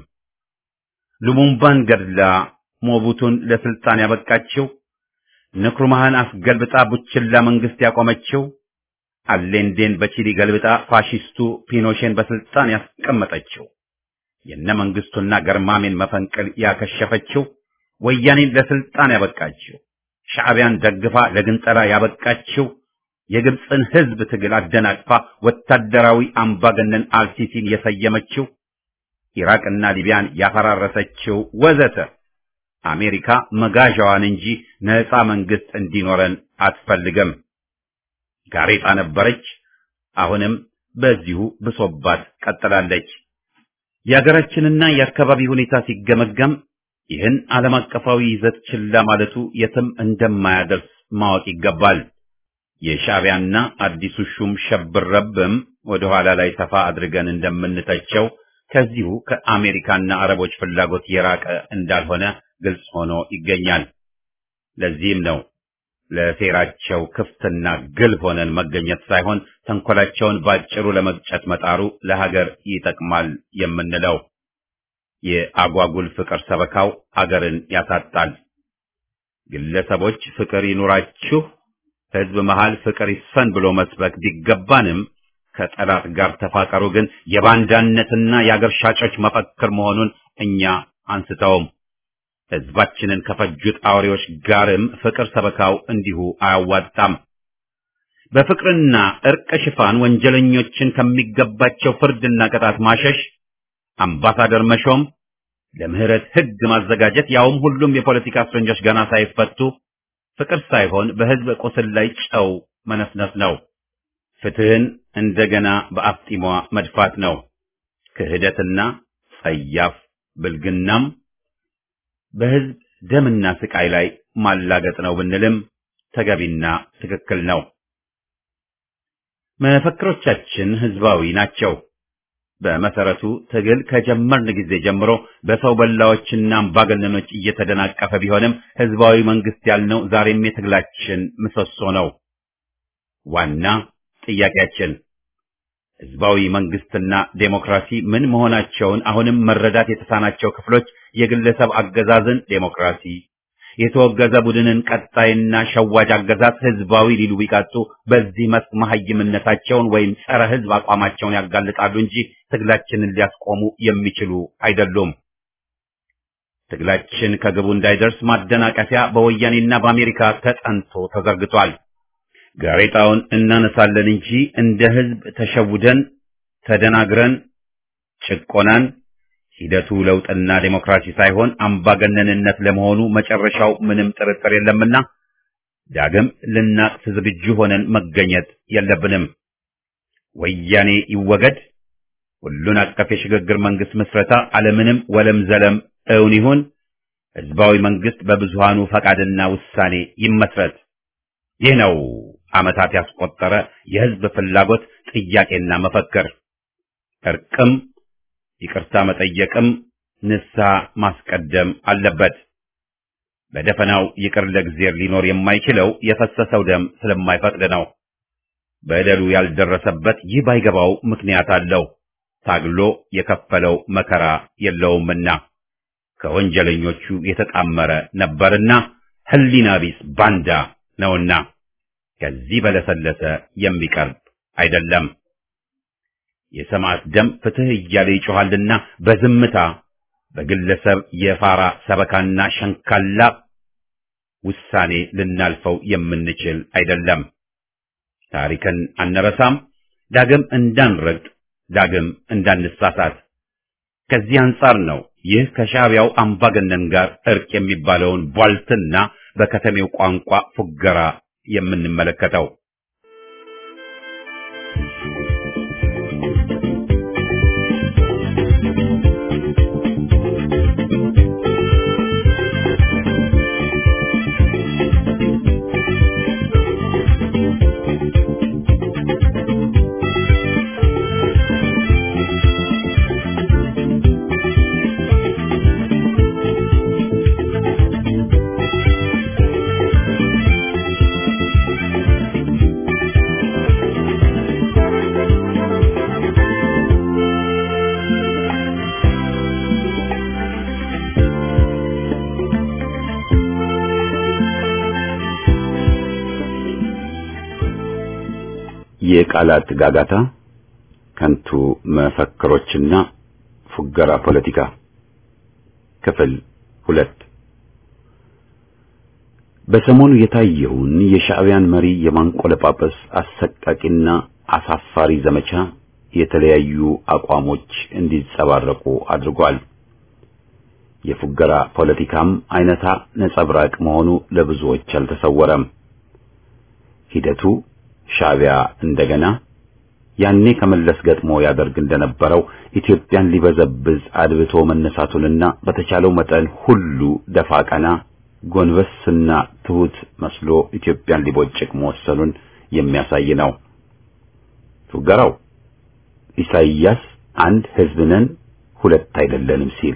ሉሙምባን ገድላ ሞቡቱን ለስልጣን ያበቃችው፣ ንክሩማህን አስገልብጣ ቡችላ መንግስት ያቆመችው፣ አሌንዴን በቺሊ ገልብጣ ፋሺስቱ ፒኖሼን በስልጣን ያስቀመጠችው፣ የነ መንግስቱና ገርማሜን መፈንቅል ያከሸፈችው፣ ወያኔን ለስልጣን ያበቃችው፣ ሻዕቢያን ደግፋ ለግንጠላ ያበቃችው፣ የግብፅን ህዝብ ትግል አደናቅፋ ወታደራዊ አምባገነን አልሲሲን የሰየመችው፣ ኢራቅና ሊቢያን ያፈራረሰችው ወዘተ አሜሪካ መጋዣዋን እንጂ ነፃ መንግስት እንዲኖረን አትፈልግም። ጋሬጣ ነበረች፣ አሁንም በዚሁ ብሶባት ቀጥላለች። የሀገራችንና የአካባቢ ሁኔታ ሲገመገም ይህን ዓለም አቀፋዊ ይዘት ችላ ማለቱ የትም እንደማያደርስ ማወቅ ይገባል። የሻዕቢያና አዲሱ ሹም ሸብረብም ወደ ኋላ ላይ ሰፋ አድርገን እንደምንተቸው ከዚሁ ከአሜሪካና አረቦች ፍላጎት የራቀ እንዳልሆነ ግልጽ ሆኖ ይገኛል። ለዚህም ነው ለሴራቸው ክፍትና ግልብ ሆነን መገኘት ሳይሆን ተንኮላቸውን ባጭሩ ለመግጨት መጣሩ ለሀገር ይጠቅማል የምንለው። የአጓጉል ፍቅር ሰበካው አገርን ያሳጣል። ግለሰቦች ፍቅር ይኑራችሁ፣ ህዝብ መሃል ፍቅር ይስፈን ብሎ መስበክ ቢገባንም ከጠላት ጋር ተፋቀሩ ግን የባንዳነትና የአገር ሻጮች መፈክር መሆኑን እኛ አንስተውም። ህዝባችንን ከፈጁት አውሬዎች ጋርም ፍቅር ሰበካው እንዲሁ አያዋጣም። በፍቅርና እርቅ ሽፋን ወንጀለኞችን ከሚገባቸው ፍርድና ቅጣት ማሸሽ፣ አምባሳደር መሾም፣ ለምህረት ህግ ማዘጋጀት፣ ያውም ሁሉም የፖለቲካ እስረኞች ገና ሳይፈቱ ፍቅር ሳይሆን በህዝብ ቁስል ላይ ጨው መነስነስ ነው። ፍትህን እንደገና በአፍጢሟ መድፋት ነው። ክህደትና ጸያፍ ብልግናም በህዝብ ደምና ስቃይ ላይ ማላገጥ ነው ብንልም ተገቢና ትክክል ነው። መፈክሮቻችን ህዝባዊ ናቸው። በመሰረቱ ትግል ከጀመርን ጊዜ ጀምሮ በሰው በላዎችና አምባገነኖች እየተደናቀፈ ቢሆንም ህዝባዊ መንግስት ያልነው ዛሬም የትግላችን ምሰሶ ነው። ዋና ጥያቄያችን ህዝባዊ መንግስትና ዴሞክራሲ ምን መሆናቸውን አሁንም መረዳት የተሳናቸው ክፍሎች የግለሰብ አገዛዝን ዴሞክራሲ፣ የተወገዘ ቡድንን ቀጣይና ሸዋጅ አገዛዝ ህዝባዊ ሊሉ ቢቃጡ በዚህ መስክ መሐይምነታቸውን ወይም ጸረ ህዝብ አቋማቸውን ያጋልጣሉ እንጂ ትግላችንን ሊያስቆሙ የሚችሉ አይደሉም። ትግላችን ከግቡ እንዳይደርስ ማደናቀፊያ በወያኔና በአሜሪካ ተጠንቶ ተዘርግቷል። ጋሬጣውን እናነሳለን እንጂ እንደ ህዝብ ተሸውደን ተደናግረን ጭቆናን ሂደቱ ለውጥና ዴሞክራሲ ሳይሆን አምባገነንነት ለመሆኑ መጨረሻው ምንም ጥርጥር የለምና ዳግም ልናቅፍ ዝግጁ ሆነን መገኘት የለብንም። ወያኔ ይወገድ፣ ሁሉን አቀፍ የሽግግር መንግስት ምስረታ ዓለምንም ወለም ዘለም እውን ይሁን፣ ህዝባዊ መንግስት በብዙሃኑ ፈቃድና ውሳኔ ይመስረት። ይህ ነው ዓመታት ያስቆጠረ የህዝብ ፍላጎት ጥያቄና መፈክር። እርቅም ይቅርታ መጠየቅም ንስሐ ማስቀደም አለበት። በደፈናው ይቅር ለእግዚአብሔር ሊኖር የማይችለው የፈሰሰው ደም ስለማይፈቅድ ነው። በደሉ ያልደረሰበት ይህ ባይገባው ምክንያት አለው። ታግሎ የከፈለው መከራ የለውምና ከወንጀለኞቹ የተጣመረ ነበርና ህሊና ቢስ ባንዳ ነውና ከዚህ በለሰለሰ የሚቀርብ አይደለም። የሰማዕት ደም ፍትህ እያለ ይጮሃልና በዝምታ በግለሰብ የፋራ ሰበካና ሸንካላ ውሳኔ ልናልፈው የምንችል አይደለም። ታሪክን አንረሳም፣ ዳግም እንዳንረግጥ፣ ዳግም እንዳንሳሳት። ከዚህ አንጻር ነው ይህ ከሻዕቢያው አምባገነን ጋር እርቅ የሚባለውን ቧልትና በከተሜው ቋንቋ ፉገራ የምንመለከተው። የቃላት ጋጋታ፣ ከንቱ መፈክሮችና ፉገራ ፖለቲካ ክፍል ሁለት። በሰሞኑ የታየውን የሻዕቢያን መሪ የማንቆለጳጰስ አሰቃቂና አሳፋሪ ዘመቻ የተለያዩ አቋሞች እንዲጸባረቁ አድርጓል። የፉገራ ፖለቲካም አይነታ ነጸብራቅ መሆኑ ለብዙዎች አልተሰወረም። ሂደቱ ሻዕቢያ እንደገና ያኔ ከመለስ ገጥሞ ያደርግ እንደነበረው ኢትዮጵያን ሊበዘብዝ አድብቶ መነሳቱንና በተቻለው መጠን ሁሉ ደፋ ቀና ጎንበስና ትሁት መስሎ ኢትዮጵያን ሊቦጭቅ መወሰኑን የሚያሳይ ነው። ፉገራው ኢሳይያስ አንድ ህዝብ ነን ሁለት አይደለንም ሲል፣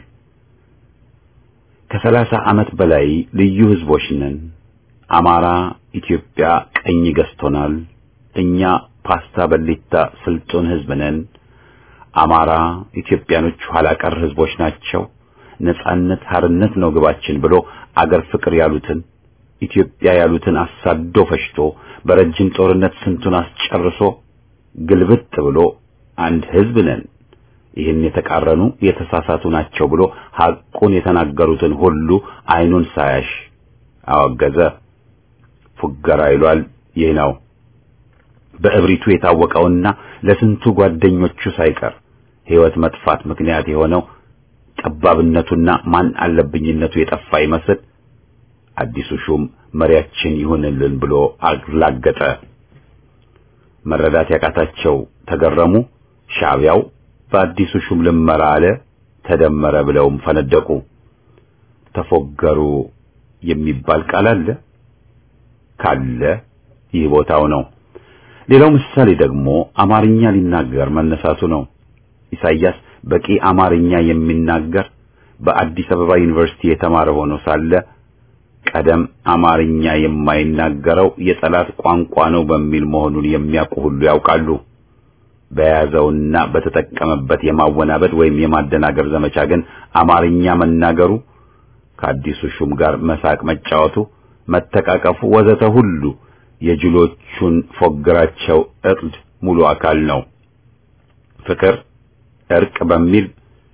ከሰላሳ ዓመት በላይ ልዩ ህዝቦች ነን፣ አማራ ኢትዮጵያ ቀኝ ገዝቶናል፣ እኛ ፓስታ በሊታ ስልጡን ህዝብ ነን፣ አማራ ኢትዮጵያኖች ኋላ ቀር ህዝቦች ናቸው፣ ነጻነት ሀርነት ነው ግባችን ብሎ አገር ፍቅር ያሉትን ኢትዮጵያ ያሉትን አሳዶ ፈሽቶ በረጅም ጦርነት ስንቱን አስጨርሶ ግልብጥ ብሎ አንድ ህዝብ ነን፣ ይህን የተቃረኑ የተሳሳቱ ናቸው ብሎ ሐቁን የተናገሩትን ሁሉ አይኑን ሳያሽ አወገዘ። ፉገራ ይሏል ይህ ነው። በእብሪቱ የታወቀውና ለስንቱ ጓደኞቹ ሳይቀር ህይወት መጥፋት ምክንያት የሆነው ጠባብነቱና ማን አለብኝነቱ የጠፋ ይመስል አዲሱ ሹም መሪያችን ይሁንልን ብሎ አላገጠ። መረዳት ያቃታቸው ተገረሙ። ሻዕቢያው በአዲሱ ሹም ልመራ አለ፣ ተደመረ ብለውም ፈነደቁ። ተፎገሩ የሚባል ቃል አለ ካለ ይህ ቦታው ነው። ሌላው ምሳሌ ደግሞ አማርኛ ሊናገር መነሳቱ ነው። ኢሳይያስ በቂ አማርኛ የሚናገር በአዲስ አበባ ዩኒቨርሲቲ የተማረ ሆኖ ሳለ ቀደም አማርኛ የማይናገረው የጠላት ቋንቋ ነው በሚል መሆኑን የሚያውቁ ሁሉ ያውቃሉ። በያዘውና በተጠቀመበት የማወናበድ ወይም የማደናገር ዘመቻ ግን አማርኛ መናገሩ፣ ከአዲሱ ሹም ጋር መሳቅ መጫወቱ፣ መተቃቀፉ ወዘተ ሁሉ የጅሎቹን ፎገራቸው እቅድ ሙሉ አካል ነው። ፍቅር፣ እርቅ በሚል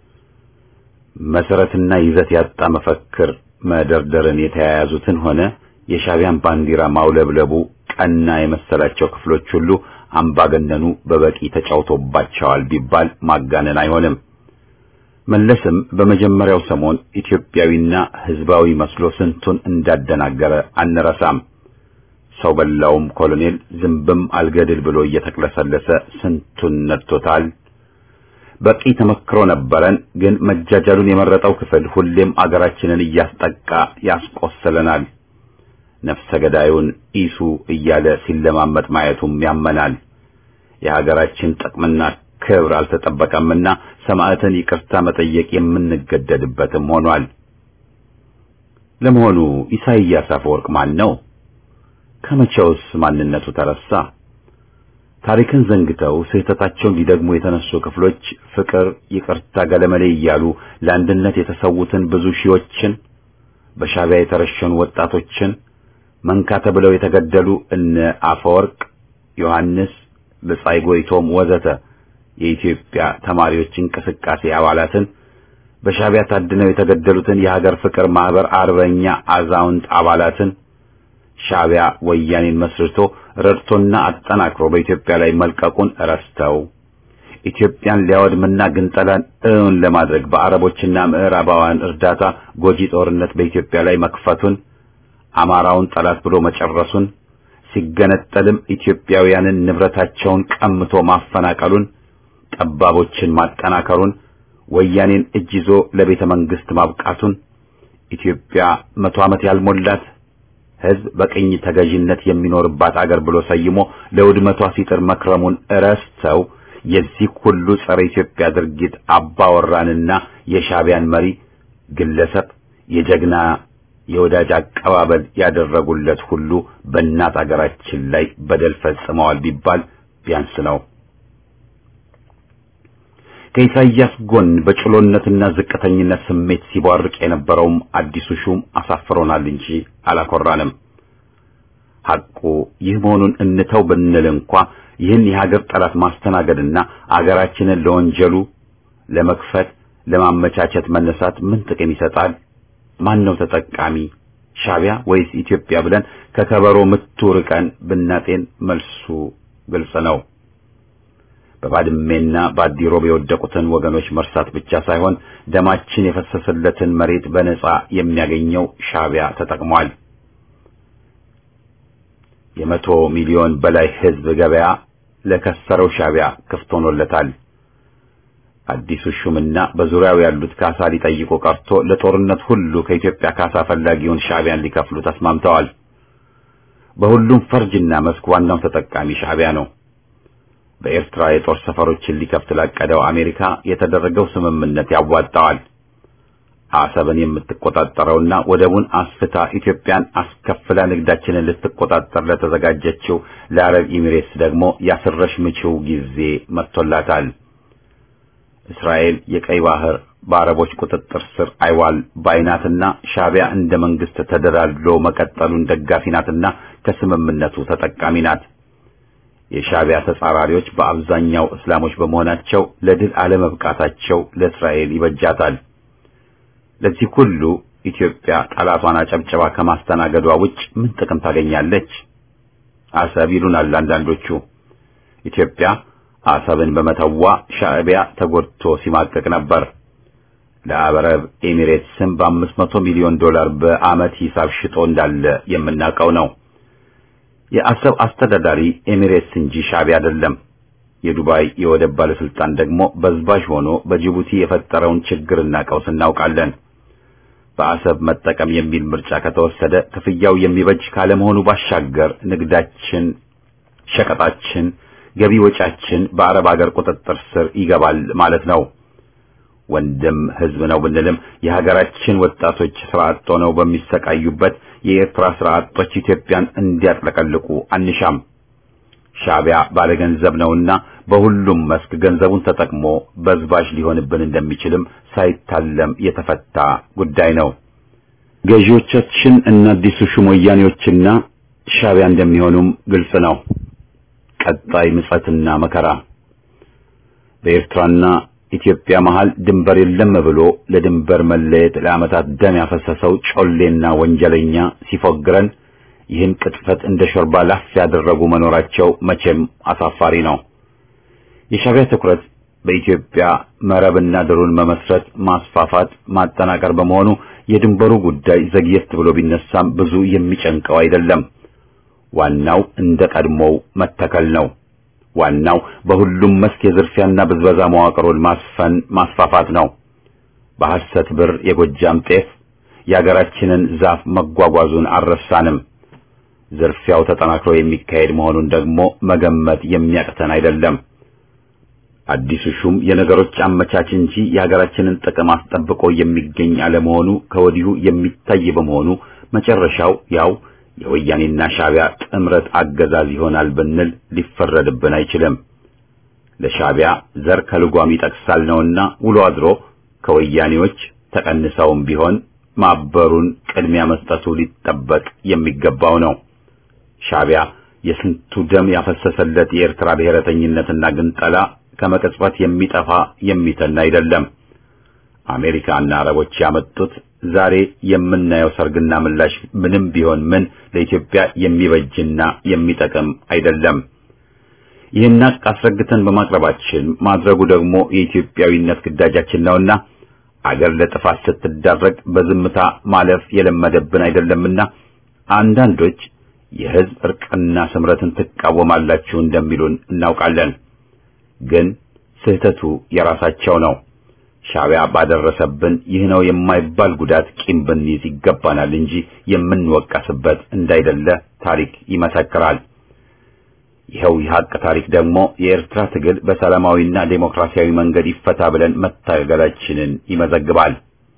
መሰረትና ይዘት ያጣ መፈክር መደርደርን የተያያዙትን ሆነ የሻዕቢያን ባንዲራ ማውለብለቡ ቀና የመሰላቸው ክፍሎች ሁሉ አምባገነኑ በበቂ ተጫውቶባቸዋል ቢባል ማጋነን አይሆንም። መለስም በመጀመሪያው ሰሞን ኢትዮጵያዊና ህዝባዊ መስሎ ስንቱን እንዳደናገረ አንረሳም። ሰው በላውም ኮሎኔል ዝምብም አልገድል ብሎ እየተክለሰለሰ ስንቱን ነጥቶታል። በቂ ተመክሮ ነበረን። ግን መጃጃሉን የመረጠው ክፍል ሁሌም አገራችንን እያስጠቃ ያስቆስለናል። ነፍሰ ገዳዩን ኢሱ እያለ ሲለማመጥ ማየቱም ያመናል። የሀገራችን ጥቅምና ክብር አልተጠበቀምና ሰማዕትን ይቅርታ መጠየቅ የምንገደድበትም ሆኗል። ለመሆኑ ኢሳይያስ አፈወርቅ ማን ነው? ከመቼውስ ማንነቱ ተረሳ? ታሪክን ዘንግተው ስህተታቸውን ሊደግሙ የተነሱ ክፍሎች ፍቅር፣ ይቅርታ፣ ገለመሌ እያሉ ለአንድነት የተሰዉትን ብዙ ሺዎችን፣ በሻዕቢያ የተረሸኑ ወጣቶችን፣ መንካ ተብለው የተገደሉ እነ አፈወርቅ፣ ዮሐንስ፣ በጻይ ጎይቶም ወዘተ የኢትዮጵያ ተማሪዎች እንቅስቃሴ አባላትን፣ በሻዕቢያ ታድነው የተገደሉትን የሀገር ፍቅር ማህበር አርበኛ አዛውንት አባላትን ሻዕቢያ ወያኔን መስርቶ ረድቶና አጠናክሮ በኢትዮጵያ ላይ መልቀቁን ረስተው ኢትዮጵያን ሊያወድምና ግንጠላን እውን ለማድረግ በአረቦችና ምዕራባውያን እርዳታ ጎጂ ጦርነት በኢትዮጵያ ላይ መክፈቱን፣ አማራውን ጠላት ብሎ መጨረሱን፣ ሲገነጠልም ኢትዮጵያውያንን ንብረታቸውን ቀምቶ ማፈናቀሉን፣ ጠባቦችን ማጠናከሩን፣ ወያኔን እጅ ይዞ ለቤተ መንግስት ማብቃቱን፣ ኢትዮጵያ መቶ ዓመት ያልሞላት ህዝብ በቅኝ ተገዥነት የሚኖርባት አገር ብሎ ሰይሞ ለውድመቷ ሲጥር መክረሙን ረስተው የዚህ ሁሉ ጸረ ኢትዮጵያ ድርጊት አባወራንና የሻዕቢያን መሪ ግለሰብ የጀግና የወዳጅ አቀባበል ያደረጉለት ሁሉ በእናት አገራችን ላይ በደል ፈጽመዋል ቢባል ቢያንስ ነው። ከኢሳይያስ ጎን በጭሎነትና ዝቅተኝነት ስሜት ሲቧርቅ የነበረውም አዲሱ ሹም አሳፍሮናል እንጂ አላኮራንም። ሐቁ ይህ መሆኑን እንተው ብንል እንኳ ይህን የሀገር ጠላት ማስተናገድና አገራችንን ለወንጀሉ ለመክፈት ለማመቻቸት መነሳት ምን ጥቅም ይሰጣል? ማን ነው ተጠቃሚ? ሻዕቢያ ወይስ ኢትዮጵያ ብለን ከከበሮ ምቱ ርቀን ብናጤን መልሱ ግልጽ ነው። በባድሜና በአዲሮብ የወደቁትን ወገኖች መርሳት ብቻ ሳይሆን ደማችን የፈሰሰለትን መሬት በነጻ የሚያገኘው ሻዕቢያ ተጠቅሟል። የመቶ ሚሊዮን በላይ ህዝብ ገበያ ለከሰረው ሻዕቢያ ክፍት ሆኖለታል። አዲሱ ሹምና በዙሪያው ያሉት ካሳ ሊጠይቁ ቀርቶ ለጦርነት ሁሉ ከኢትዮጵያ ካሳ ፈላጊውን ሻዕቢያን ሊከፍሉ ተስማምተዋል። በሁሉም ፈርጅና መስክ ዋናው ተጠቃሚ ሻዕቢያ ነው። በኤርትራ የጦር ሰፈሮችን ሊከፍት ላቀደው አሜሪካ የተደረገው ስምምነት ያዋጣዋል። አሰብን የምትቆጣጠረውና ወደቡን አስፍታ ኢትዮጵያን አስከፍላ ንግዳችንን ልትቆጣጠር ለተዘጋጀችው ለአረብ ኤሚሬትስ ደግሞ ያስረሽ ምቺው ጊዜ መጥቶላታል። እስራኤል የቀይ ባህር በአረቦች ቁጥጥር ስር አይዋል ባይናትና ሻዕቢያ እንደ መንግስት ተደላድሎ መቀጠሉን ደጋፊ ናትና ከስምምነቱ ተጠቃሚ ናት። የሻዕቢያ ተጻራሪዎች በአብዛኛው እስላሞች በመሆናቸው ለድል አለመብቃታቸው ለእስራኤል ይበጃታል። ለዚህ ሁሉ ኢትዮጵያ ጠላቷን አጨብጨባ ከማስተናገዷ ውጭ ምን ጥቅም ታገኛለች? አሰብ ይሉናል አንዳንዶቹ። ኢትዮጵያ አሰብን በመተዋ ሻዕቢያ ተጎድቶ ሲማቀቅ ነበር። ለአረብ ኤሚሬትስም በአምስት መቶ ሚሊዮን ዶላር በአመት ሂሳብ ሽጦ እንዳለ የምናውቀው ነው። የአሰብ አስተዳዳሪ ኤሚሬትስ እንጂ ሻዕቢያ አይደለም። የዱባይ የወደብ ባለስልጣን ደግሞ በዝባዥ ሆኖ በጅቡቲ የፈጠረውን ችግርና ቀውስ እናውቃለን። በአሰብ መጠቀም የሚል ምርጫ ከተወሰደ ክፍያው የሚበጅ ካለመሆኑ ባሻገር ንግዳችን፣ ሸቀጣችን፣ ገቢ ወጫችን በአረብ ሀገር ቁጥጥር ስር ይገባል ማለት ነው። ወንድም ህዝብ ነው ብንልም የሀገራችን ወጣቶች ስራ አጥ ሆነው በሚሰቃዩበት የኤርትራ ስራ አጦች ኢትዮጵያን እንዲያጥለቀልቁ አንሻም። ሻዕቢያ ባለገንዘብ ነውና በሁሉም መስክ ገንዘቡን ተጠቅሞ በዝባዥ ሊሆንብን እንደሚችልም ሳይታለም የተፈታ ጉዳይ ነው። ገዢዎቻችን እና አዲሱ ሹም ወያኔዎችና ሻዕቢያ እንደሚሆኑም ግልጽ ነው። ቀጣይ ምጸትና መከራ በኤርትራና ኢትዮጵያ መሃል ድንበር የለም ብሎ ለድንበር መለየት ለዓመታት ደም ያፈሰሰው ጮሌና ወንጀለኛ ሲፎግረን ይህን ቅጥፈት እንደ ሾርባ ላፍ ያደረጉ መኖራቸው መቼም አሳፋሪ ነው። የሻዕቢያ ትኩረት በኢትዮጵያ መረብና ድሩን መመስረት፣ ማስፋፋት፣ ማጠናከር በመሆኑ የድንበሩ ጉዳይ ዘግየት ብሎ ቢነሳም ብዙ የሚጨንቀው አይደለም። ዋናው እንደ ቀድሞው መተከል ነው። ዋናው በሁሉም መስክ የዝርፊያና ብዝበዛ መዋቅሩን ማስፈን ማስፋፋት ነው። በሐሰት ብር የጎጃም ጤፍ የሀገራችንን ዛፍ መጓጓዙን አልረሳንም። ዝርፊያው ተጠናክሮ የሚካሄድ መሆኑን ደግሞ መገመት የሚያቅተን አይደለም። አዲሱ ሹም የነገሮች አመቻች እንጂ የሀገራችንን ጥቅም አስጠብቆ የሚገኝ አለመሆኑ ከወዲሁ የሚታይ በመሆኑ መጨረሻው ያው የወያኔና ሻዕቢያ ጥምረት አገዛዝ ይሆናል ብንል ሊፈረድብን አይችልም። ለሻዕቢያ ዘር ከልጓም ይጠቅሳል ነውና ውሎ አድሮ ከወያኔዎች ተቀንሰውም ቢሆን ማበሩን ቅድሚያ መስጠቱ ሊጠበቅ የሚገባው ነው። ሻዕቢያ የስንቱ ደም ያፈሰሰለት የኤርትራ ብሔረተኝነትና ግንጠላ ከመቅጽበት የሚጠፋ የሚተን አይደለም። አሜሪካና አረቦች ያመጡት ዛሬ የምናየው ሰርግና ምላሽ ምንም ቢሆን ምን ለኢትዮጵያ የሚበጅና የሚጠቅም አይደለም። ይህን አስረግተን በማቅረባችን ማድረጉ ደግሞ የኢትዮጵያዊነት ግዳጃችን ነውና አገር ለጥፋት ስትዳረግ በዝምታ ማለፍ የለመደብን አይደለምና አንዳንዶች የሕዝብ እርቅና ስምረትን ትቃወማላችሁ እንደሚሉን እናውቃለን። ግን ስህተቱ የራሳቸው ነው። ሻዕቢያ ባደረሰብን ይህ ነው የማይባል ጉዳት ቂም ብንይዝ ይገባናል እንጂ የምንወቀስበት እንዳይደለ ታሪክ ይመሰክራል። ይኸው የሐቅ ታሪክ ደግሞ የኤርትራ ትግል በሰላማዊና ዴሞክራሲያዊ መንገድ ይፈታ ብለን መታገላችንን ይመዘግባል።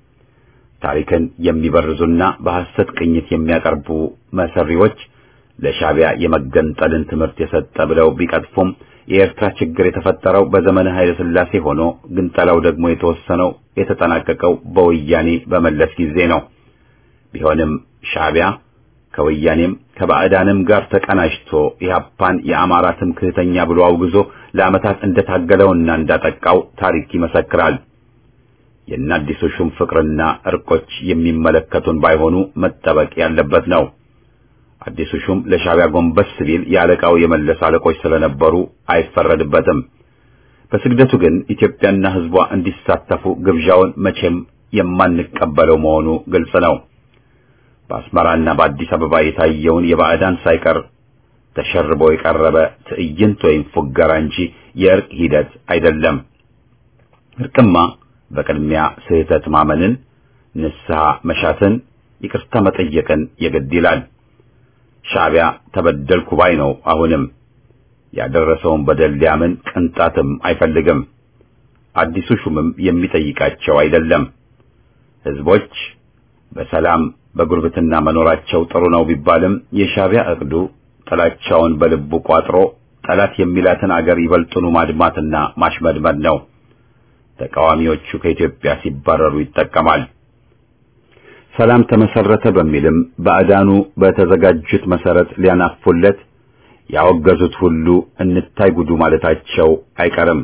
ታሪክን የሚበርዙና በሐሰት ቅኝት የሚያቀርቡ መሰሪዎች ለሻዕቢያ የመገንጠልን ትምህርት የሰጠ ብለው ቢቀጥፉም የኤርትራ ችግር የተፈጠረው በዘመነ ኃይለ ሥላሴ ሆኖ ግንጠላው ደግሞ የተወሰነው የተጠናቀቀው በወያኔ በመለስ ጊዜ ነው። ቢሆንም ሻዕቢያ ከወያኔም ከባዕዳንም ጋር ተቀናጅቶ ኢህአፓን የአማራ ትምክህተኛ ብሎ አውግዞ ለዓመታት እንደታገለውና እንዳጠቃው ታሪክ ይመሰክራል። የአዲሱ ሹም ፍቅርና እርቆች የሚመለከቱን ባይሆኑ መጠበቅ ያለበት ነው። አዲሱ ሹም ለሻዕቢያ ጎንበስ ሲል ያለቃው የመለስ አለቆች ስለነበሩ አይፈረድበትም። በስግደቱ ግን ኢትዮጵያና ሕዝቧ እንዲሳተፉ ግብዣውን መቼም የማንቀበለው መሆኑ ግልጽ ነው። በአስመራና በአዲስ አበባ የታየውን የባዕዳን ሳይቀር ተሸርቦ የቀረበ ትዕይንት ወይም ፉገራ እንጂ የእርቅ ሂደት አይደለም። እርቅማ በቅድሚያ ስህተት ማመንን፣ ንስሐ መሻትን፣ ይቅርታ መጠየቅን የግድ ይላል። ሻዕቢያ ተበደልኩ ባይ ነው። አሁንም ያደረሰውን በደል ሊያምን ቅንጣትም አይፈልግም። አዲሱ ሹምም የሚጠይቃቸው አይደለም። ሕዝቦች በሰላም በጉርብትና መኖራቸው ጥሩ ነው ቢባልም የሻዕቢያ እቅዱ ጥላቻውን በልቡ ቋጥሮ ጠላት የሚላትን አገር ይበልጡኑ ማድማትና ማሽመድመድ ነው። ተቃዋሚዎቹ ከኢትዮጵያ ሲባረሩ ይጠቀማል። ሰላም ተመሰረተ በሚልም ባዕዳኑ በተዘጋጁት መሰረት ሊያናፉለት ያወገዙት ሁሉ እንታይ ጉዱ ማለታቸው አይቀርም።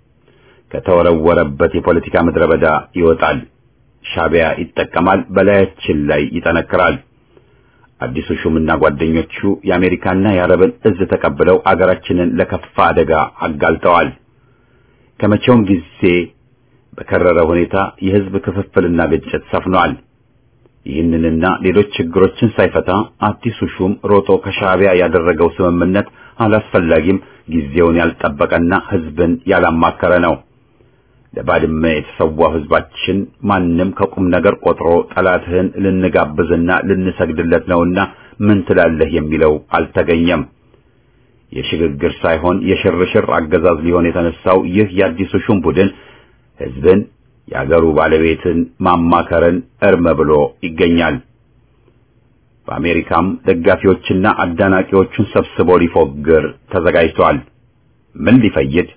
ከተወረወረበት የፖለቲካ ምድረ በዳ ይወጣል። ሻዕቢያ ይጠቀማል፣ በላያችን ላይ ይጠነክራል። አዲሱ ሹምና ጓደኞቹ የአሜሪካና የአረብን እዝ ተቀብለው አገራችንን ለከፋ አደጋ አጋልጠዋል። ከመቼውም ጊዜ በከረረ ሁኔታ የሕዝብ ክፍፍልና ግጭት ሰፍኗል። ይህንንና ሌሎች ችግሮችን ሳይፈታ አዲሱ ሹም ሮጦ ከሻዕቢያ ያደረገው ስምምነት አላስፈላጊም፣ ጊዜውን ያልጠበቀና ሕዝብን ያላማከረ ነው። ለባድመ የተሰዋው ሕዝባችን ማንም ከቁም ነገር ቆጥሮ ጠላትህን ልንጋብዝና ልንሰግድለት ነውና ምን ትላለህ የሚለው አልተገኘም። የሽግግር ሳይሆን የሽርሽር አገዛዝ ሊሆን የተነሳው ይህ የአዲሱ ሹም ቡድን ሕዝብን የአገሩ ባለቤትን ማማከርን እርም ብሎ ይገኛል። በአሜሪካም ደጋፊዎችና አዳናቂዎቹን ሰብስቦ ሊፎግር ተዘጋጅቷል። ምን ሊፈይድ?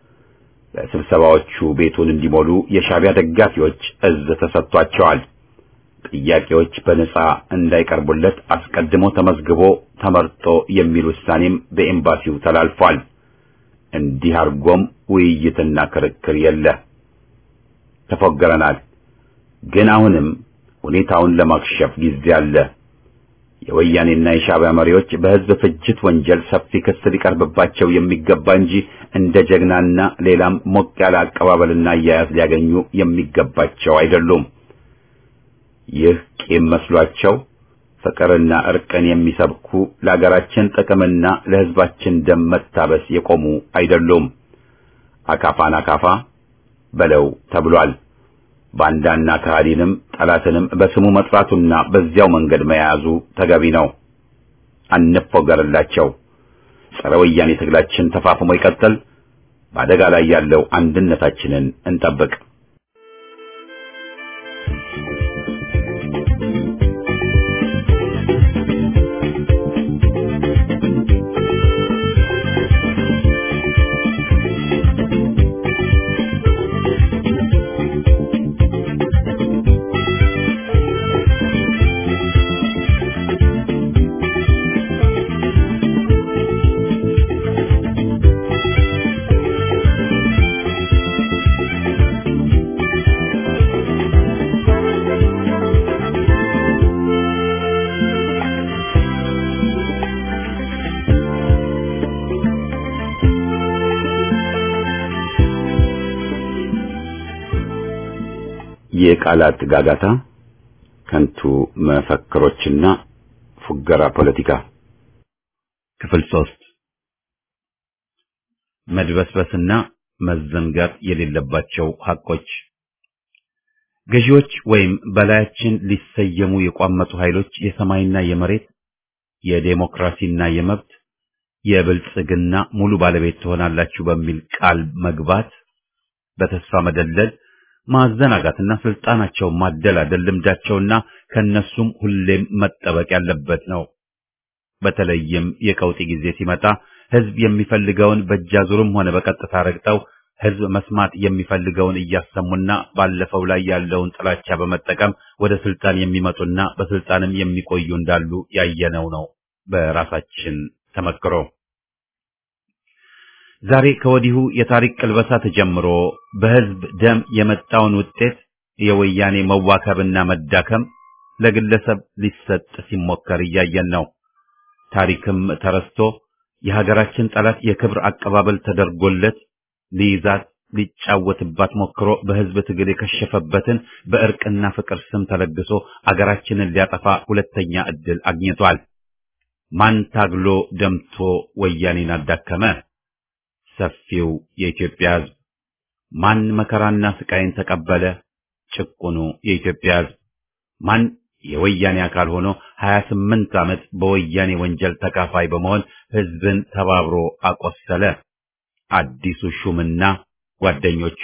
ለስብሰባዎቹ ቤቱን እንዲሞሉ የሻዕቢያ ደጋፊዎች እዝ ተሰጥቷቸዋል። ጥያቄዎች በነጻ እንዳይቀርቡለት አስቀድሞ ተመዝግቦ ተመርጦ የሚል ውሳኔም በኤምባሲው ተላልፏል። እንዲህ አርጎም ውይይትና ክርክር የለ። ተፎገረናል። ግን አሁንም ሁኔታውን ለማክሸፍ ጊዜ አለ። የወያኔና የሻዕቢያ መሪዎች በሕዝብ ፍጅት ወንጀል ሰፊ ክስ ሊቀርብባቸው የሚገባ እንጂ እንደ ጀግናና ሌላም ሞቅ ያለ አቀባበልና አያያዝ ሊያገኙ የሚገባቸው አይደሉም። ይህ ቂም መስሏቸው ፍቅርና እርቅን የሚሰብኩ ለሀገራችን ጥቅምና ለሕዝባችን ደም መታበስ የቆሙ አይደሉም። አካፋን አካፋ በለው ተብሏል። ባንዳና ከሃዲንም ጠላትንም በስሙ መጥራቱና በዚያው መንገድ መያዙ ተገቢ ነው። አንፎገርላቸው። ጸረ ወያኔ ትግላችን ተፋፍሞ ይቀጥል። በአደጋ ላይ ያለው አንድነታችንን እንጠብቅ። የቃላት ጋጋታ፣ ከንቱ መፈክሮችና ፉገራ ፖለቲካ። ክፍል ሶስት መድበስበስና መዘንጋት የሌለባቸው ሐቆች። ገዢዎች ወይም በላያችን ሊሰየሙ የቋመጡ ኃይሎች የሰማይና የመሬት የዴሞክራሲና የመብት የብልጽግና ሙሉ ባለቤት ትሆናላችሁ በሚል ቃል መግባት፣ በተስፋ መደለል፣ ማዘናጋትና ስልጣናቸው ማደላደል ልምዳቸውና ከነሱም ሁሌም መጠበቅ ያለበት ነው። በተለይም የቀውጢ ጊዜ ሲመጣ ህዝብ የሚፈልገውን በእጃዙርም ሆነ በቀጥታ ረግጠው ህዝብ መስማት የሚፈልገውን እያሰሙና ባለፈው ላይ ያለውን ጥላቻ በመጠቀም ወደ ስልጣን የሚመጡና በስልጣንም የሚቆዩ እንዳሉ ያየነው ነው በራሳችን ተመክሮ። ዛሬ ከወዲሁ የታሪክ ቅልበሳ ተጀምሮ በህዝብ ደም የመጣውን ውጤት የወያኔ መዋከብና መዳከም ለግለሰብ ሊሰጥ ሲሞከር እያየን ነው። ታሪክም ተረስቶ የሀገራችን ጠላት የክብር አቀባበል ተደርጎለት ሊይዛት ሊጫወትባት ሞክሮ በህዝብ ትግል የከሸፈበትን በእርቅና ፍቅር ስም ተለግሶ አገራችንን ሊያጠፋ ሁለተኛ ዕድል አግኝቷል። ማን ታግሎ ደምቶ ወያኔን አዳከመ? ሰፊው የኢትዮጵያ ህዝብ። ማን መከራና ስቃይን ተቀበለ? ጭቁኑ የኢትዮጵያ ህዝብ። ማን የወያኔ አካል ሆኖ ሀያ ስምንት ዓመት በወያኔ ወንጀል ተካፋይ በመሆን ህዝብን ተባብሮ አቆሰለ? አዲሱ ሹምና ጓደኞቹ።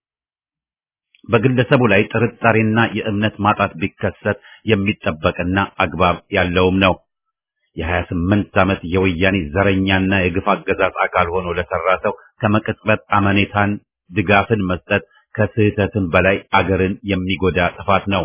በግለሰቡ ላይ ጥርጣሬና የእምነት ማጣት ቢከሰት የሚጠበቅና አግባብ ያለውም ነው። የሀያ ስምንት ዓመት የወያኔ ዘረኛና የግፍ አገዛዝ አካል ሆኖ ለሰራ ሰው ከመቅጽበት አመኔታን ድጋፍን መስጠት ከስህተትም በላይ አገርን የሚጎዳ ጥፋት ነው።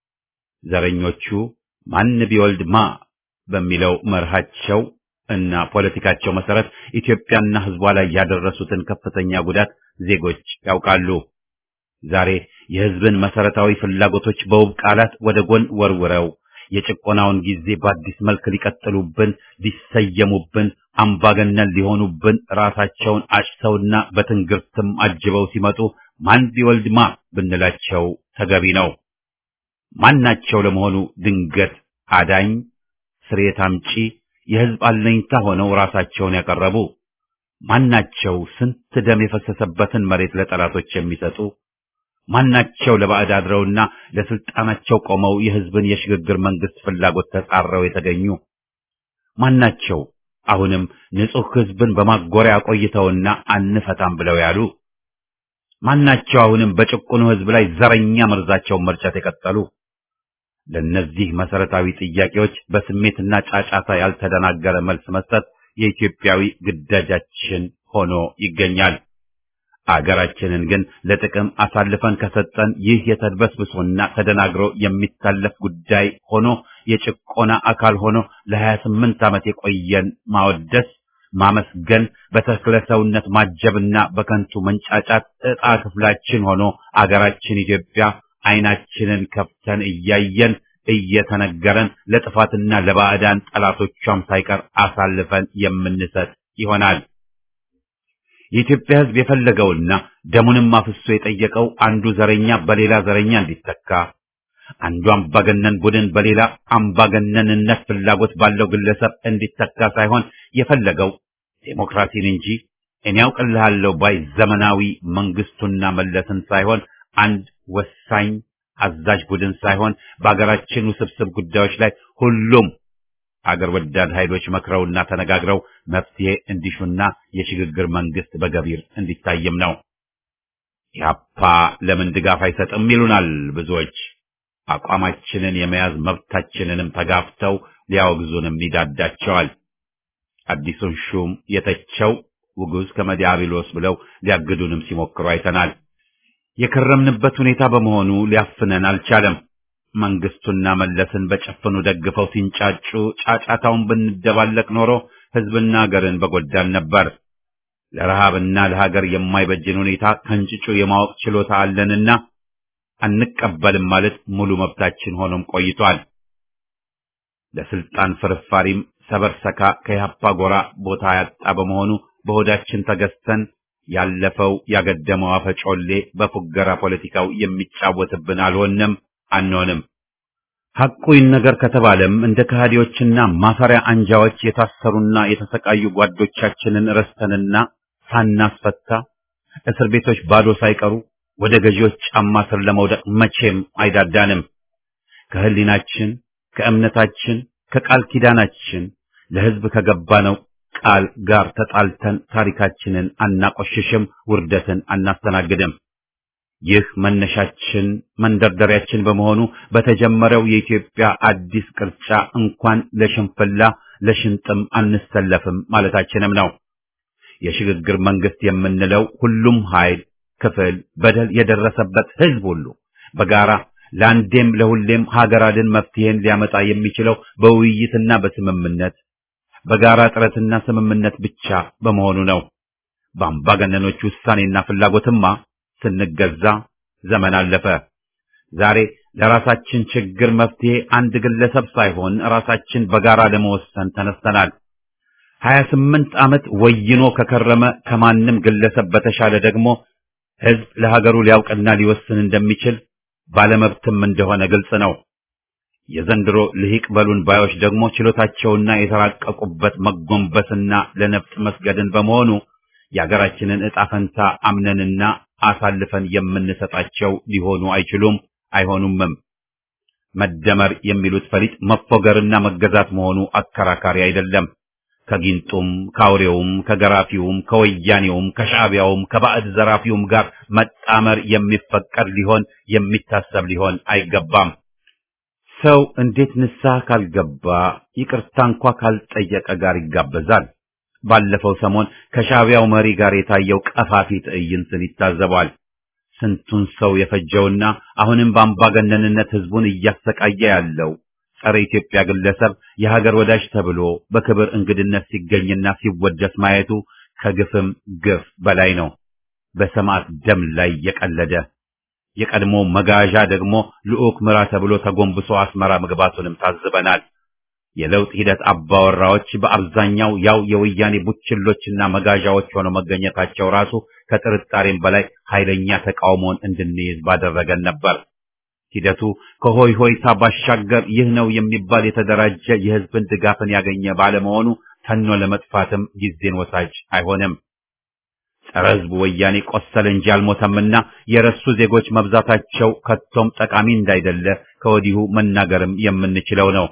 ዘረኞቹ ማን ቢወልድ ማ በሚለው መርሃቸው እና ፖለቲካቸው መሰረት ኢትዮጵያና ህዝቧ ላይ ያደረሱትን ከፍተኛ ጉዳት ዜጎች ያውቃሉ። ዛሬ የህዝብን መሰረታዊ ፍላጎቶች በውብ ቃላት ወደ ጎን ወርውረው የጭቆናውን ጊዜ በአዲስ መልክ ሊቀጥሉብን፣ ሊሰየሙብን፣ አምባገነን ሊሆኑብን ራሳቸውን አጭተውና በትንግርትም አጅበው ሲመጡ ማን ቢወልድማ ብንላቸው ተገቢ ነው። ማናቸው ለመሆኑ ድንገት አዳኝ፣ ስርየት አምጪ፣ የህዝብ አለኝታ ሆነው ራሳቸውን ያቀረቡ? ማናቸው ስንት ደም የፈሰሰበትን መሬት ለጠላቶች የሚሰጡ? ማናቸው ለባዕድ አድረውና ለስልጣናቸው ቆመው የህዝብን የሽግግር መንግስት ፍላጎት ተጻረው የተገኙ? ማናቸው አሁንም ንጹህ ህዝብን በማጎሪያ ቆይተውና አንፈታም ብለው ያሉ? ማናቸው አሁንም በጭቁኑ ህዝብ ላይ ዘረኛ መርዛቸውን መርጨት የቀጠሉ? ለነዚህ መሰረታዊ ጥያቄዎች በስሜትና ጫጫታ ያልተደናገረ መልስ መስጠት የኢትዮጵያዊ ግዳጃችን ሆኖ ይገኛል። አገራችንን ግን ለጥቅም አሳልፈን ከሰጠን ይህ የተድበስብሶና ተደናግሮ የሚታለፍ ጉዳይ ሆኖ የጭቆና አካል ሆኖ ለሀያ ስምንት ዓመት የቆየን ማወደስ፣ ማመስገን፣ በተክለ ሰውነት ማጀብና በከንቱ መንጫጫት ዕጣ ክፍላችን ሆኖ አገራችን ኢትዮጵያ አይናችንን ከፍተን እያየን እየተነገረን ለጥፋትና ለባዕዳን ጠላቶቿም ሳይቀር አሳልፈን የምንሰጥ ይሆናል። የኢትዮጵያ ህዝብ የፈለገውና ደሙንም አፍሶ የጠየቀው አንዱ ዘረኛ በሌላ ዘረኛ እንዲተካ፣ አንዱ አምባገነን ቡድን በሌላ አምባገነንነት ፍላጎት ባለው ግለሰብ እንዲተካ ሳይሆን የፈለገው ዴሞክራሲን እንጂ እኔ ያውቅልሃለሁ ባይ ዘመናዊ መንግስቱና መለስን ሳይሆን አንድ ወሳኝ አዛዥ ቡድን ሳይሆን በአገራችን ውስብስብ ጉዳዮች ላይ ሁሉም አገር ወዳድ ኃይሎች መክረውና ተነጋግረው መፍትሄ እንዲሹና የሽግግር መንግስት በገቢር እንዲታየም ነው። ኢህአፓ ለምን ድጋፍ አይሰጥም ይሉናል ብዙዎች። አቋማችንን የመያዝ መብታችንንም ተጋፍተው ሊያወግዙንም ይዳዳቸዋል። አዲሱን ሹም የተቸው ውጉዝ ከመዲያብሎስ ብለው ሊያግዱንም ሲሞክሩ አይተናል። የከረምንበት ሁኔታ በመሆኑ ሊያፍነን አልቻለም። መንግስቱና መለስን በጨፍኑ ደግፈው ሲንጫጩ ጫጫታውን ብንደባለቅ ኖሮ ህዝብና ሀገርን በጎዳን ነበር። ለረሃብና ለሀገር የማይበጅን ሁኔታ ከንጭጩ የማወቅ ችሎታ አለንና አንቀበልም ማለት ሙሉ መብታችን ሆኖም ቆይቷል። ለስልጣን ፍርፋሪም ሰበርሰካ ከኢህአፓ ጎራ ቦታ ያጣ በመሆኑ በሆዳችን ተገዝተን ያለፈው ያገደመው አፈጮሌ በፉገራ ፖለቲካው የሚጫወትብን አልሆንም አንሆንም። ሐቁ ይነገር ከተባለም እንደ ከሃዲዎችና ማፈሪያ አንጃዎች የታሰሩና የተሰቃዩ ጓዶቻችንን ረስተንና ሳናስፈታ እስር ቤቶች ባዶ ሳይቀሩ ወደ ገዢዎች ጫማ ስር ለመውደቅ መቼም አይዳዳንም። ከህሊናችን፣ ከእምነታችን፣ ከቃል ኪዳናችን ለህዝብ ከገባነው ቃል ጋር ተጣልተን ታሪካችንን አናቆሽሽም፣ ውርደትን አናስተናግድም። ይህ መነሻችን መንደርደሪያችን በመሆኑ በተጀመረው የኢትዮጵያ አዲስ ቅርጫ እንኳን ለሽንፍላ ለሽንጥም አንሰለፍም ማለታችንም ነው። የሽግግር መንግስት የምንለው ሁሉም ኃይል፣ ክፍል፣ በደል የደረሰበት ህዝብ ሁሉ በጋራ ለአንዴም ለሁሌም ሀገር አድን መፍትሄን ሊያመጣ የሚችለው በውይይትና በስምምነት በጋራ ጥረትና ስምምነት ብቻ በመሆኑ ነው። በአምባገነኖች ውሳኔና ፍላጎትማ ስንገዛ ዘመን አለፈ። ዛሬ ለራሳችን ችግር መፍትሄ አንድ ግለሰብ ሳይሆን ራሳችን በጋራ ለመወሰን ተነስተናል። ሀያ ስምንት ዓመት ወይኖ ከከረመ ከማንም ግለሰብ በተሻለ ደግሞ ህዝብ ለሀገሩ ሊያውቅና ሊወስን እንደሚችል ባለመብትም እንደሆነ ግልጽ ነው። የዘንድሮ ልሂቅ በሉን ባዮች ደግሞ ችሎታቸውና የተራቀቁበት መጎንበስና ለነፍጥ መስገድን በመሆኑ የሀገራችንን ዕጣ ፈንታ አምነንና አሳልፈን የምንሰጣቸው ሊሆኑ አይችሉም፣ አይሆኑምም። መደመር የሚሉት ፈሊጥ መፎገርና መገዛት መሆኑ አከራካሪ አይደለም። ከጊንጡም ከአውሬውም ከገራፊውም ከወያኔውም ከሻዕቢያውም ከባዕድ ዘራፊውም ጋር መጣመር የሚፈቀድ ሊሆን የሚታሰብ ሊሆን አይገባም። ሰው እንዴት ንስሐ ካልገባ ይቅርታ እንኳ ካልጠየቀ ጋር ይጋበዛል? ባለፈው ሰሞን ከሻዕቢያው መሪ ጋር የታየው ቀፋፊ ትዕይንትን ይታዘባል። ስንቱን ሰው የፈጀውና አሁንም በአምባገነንነት ህዝቡን እያሰቃየ ያለው ጸረ ኢትዮጵያ ግለሰብ የሀገር ወዳጅ ተብሎ በክብር እንግድነት ሲገኝና ሲወደስ ማየቱ ከግፍም ግፍ በላይ ነው። በሰማዕት ደም ላይ የቀለደ የቀድሞ መጋዣ ደግሞ ልዑክ ምራ ተብሎ ተጎንብሶ አስመራ መግባቱንም ታዝበናል። የለውጥ ሂደት አባወራዎች በአብዛኛው ያው የወያኔ ቡችሎችና መጋዣዎች ሆነው መገኘታቸው ራሱ ከጥርጣሬም በላይ ኃይለኛ ተቃውሞን እንድንይዝ ባደረገን ነበር። ሂደቱ ከሆይ ሆይታ ባሻገር ይህ ነው የሚባል የተደራጀ የህዝብን ድጋፍን ያገኘ ባለመሆኑ ተኖ ለመጥፋትም ጊዜን ወሳጅ አይሆንም። ጸረ ህዝብ ወያኔ ቆሰለ እንጂ አልሞተምና የረሱ ዜጎች መብዛታቸው ከቶም ጠቃሚ እንዳይደለ ከወዲሁ መናገርም የምንችለው ነው።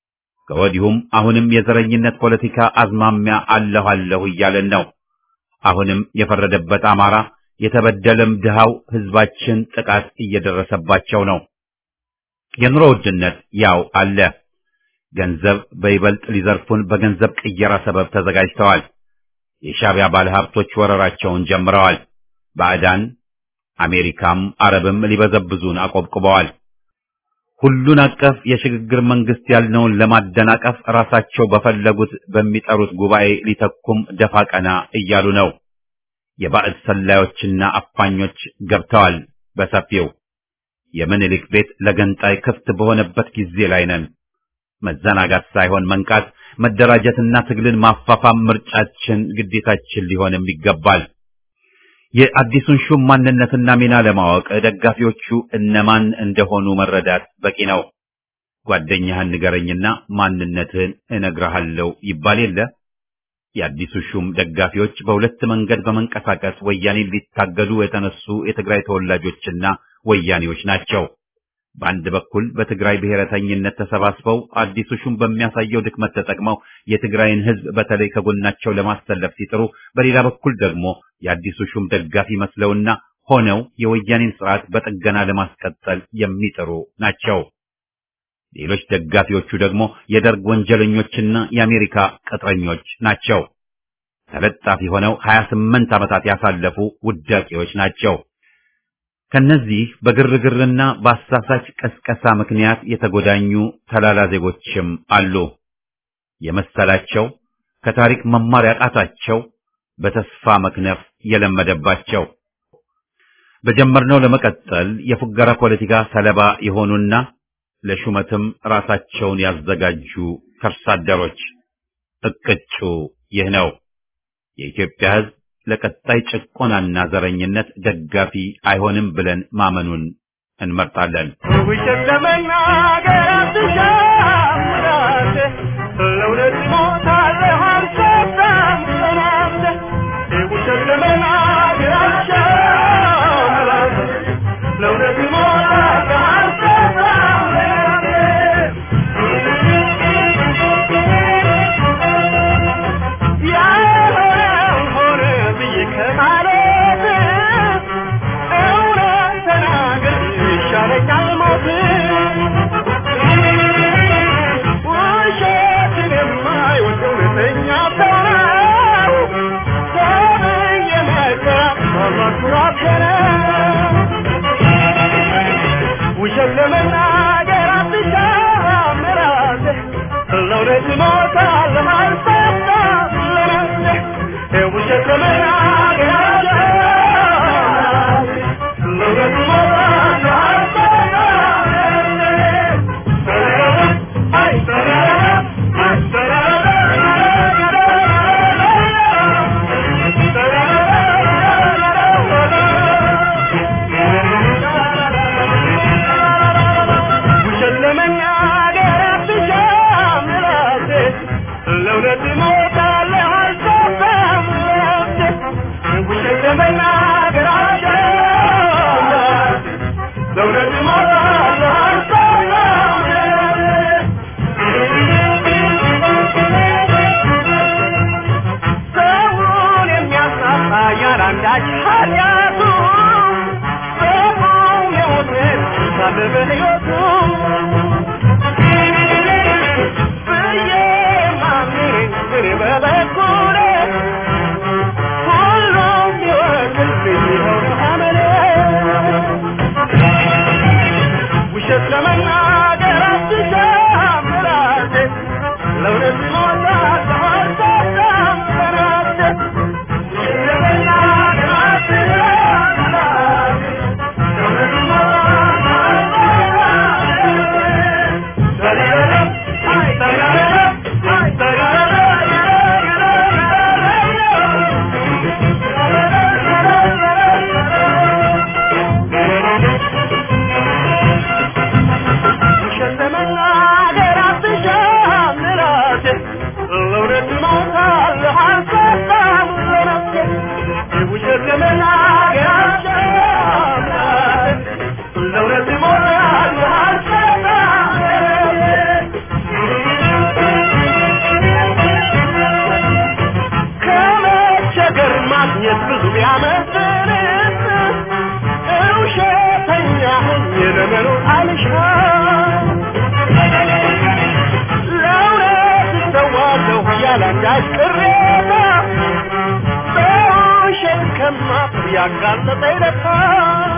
ከወዲሁም አሁንም የዘረኝነት ፖለቲካ አዝማሚያ አለሁ አለሁ እያለን ነው። አሁንም የፈረደበት አማራ የተበደለም ድሃው ህዝባችን ጥቃት እየደረሰባቸው ነው። የኑሮ ውድነት ያው አለ። ገንዘብ በይበልጥ ሊዘርፉን በገንዘብ ቅየራ ሰበብ ተዘጋጅተዋል። የሻዕቢያ ባለሀብቶች ወረራቸውን ጀምረዋል። ባዕዳን አሜሪካም አረብም ሊበዘብዙን አቆብቁበዋል። ሁሉን አቀፍ የሽግግር መንግስት ያልነውን ለማደናቀፍ ራሳቸው በፈለጉት በሚጠሩት ጉባኤ ሊተኩም ደፋ ቀና እያሉ ነው። የባዕድ ሰላዮችና አፋኞች ገብተዋል በሰፊው። የምኒልክ ቤት ለገንጣይ ክፍት በሆነበት ጊዜ ላይ ነን። መዘናጋት ሳይሆን መንቃት፣ መደራጀትና ትግልን ማፋፋም ምርጫችን፣ ግዴታችን ሊሆንም ይገባል። የአዲሱን ሹም ማንነትና ሚና ለማወቅ ደጋፊዎቹ እነማን እንደሆኑ መረዳት በቂ ነው። ጓደኛህን ንገረኝና ማንነትህን እነግርሃለሁ ይባል የለ። የአዲሱ ሹም ደጋፊዎች በሁለት መንገድ በመንቀሳቀስ ወያኔን ሊታገሉ የተነሱ የትግራይ ተወላጆችና ወያኔዎች ናቸው። በአንድ በኩል በትግራይ ብሔረተኝነት ተሰባስበው አዲሱ ሹም በሚያሳየው ድክመት ተጠቅመው የትግራይን ሕዝብ በተለይ ከጎናቸው ለማሰለፍ ሲጥሩ፣ በሌላ በኩል ደግሞ የአዲሱ ሹም ደጋፊ መስለውና ሆነው የወያኔን ስርዓት በጥገና ለማስቀጠል የሚጥሩ ናቸው። ሌሎች ደጋፊዎቹ ደግሞ የደርግ ወንጀለኞችና የአሜሪካ ቅጥረኞች ናቸው። ተለጣፊ ሆነው ሀያ ስምንት ዓመታት ያሳለፉ ውዳቂዎች ናቸው። ከነዚህ በግርግርና በአሳሳች ቀስቀሳ ምክንያት የተጎዳኙ ተላላ ዜጎችም አሉ። የመሰላቸው ከታሪክ መማር ያቃታቸው በተስፋ መክነፍ የለመደባቸው በጀመርነው ለመቀጠል የፉገራ ፖለቲካ ሰለባ የሆኑና ለሹመትም ራሳቸውን ያዘጋጁ ከርሳደሮች እቅጩ ይህ ነው። የኢትዮጵያ ሕዝብ ለቀጣይ ጭቆናና ዘረኝነት ደጋፊ አይሆንም ብለን ማመኑን እንመርጣለን። ውሸት ለመናገር አትሻም ራሴ ለእውነት ሞታለሁ አልሰጣም ራሴ ውሸት ለመናገር አትሻም ራሴ ለእውነት ሞታለሁ አልሰጣም ውሸት ለመናገር አትሻም ራሴ ለእውነት ሞታለሁ አልሰጣም ራሴ ውሸት ለመናገር አትሻም ራሴ ለእውነት ሞታለሁ አልሰጣም አይ ያጋለጠ ይለካ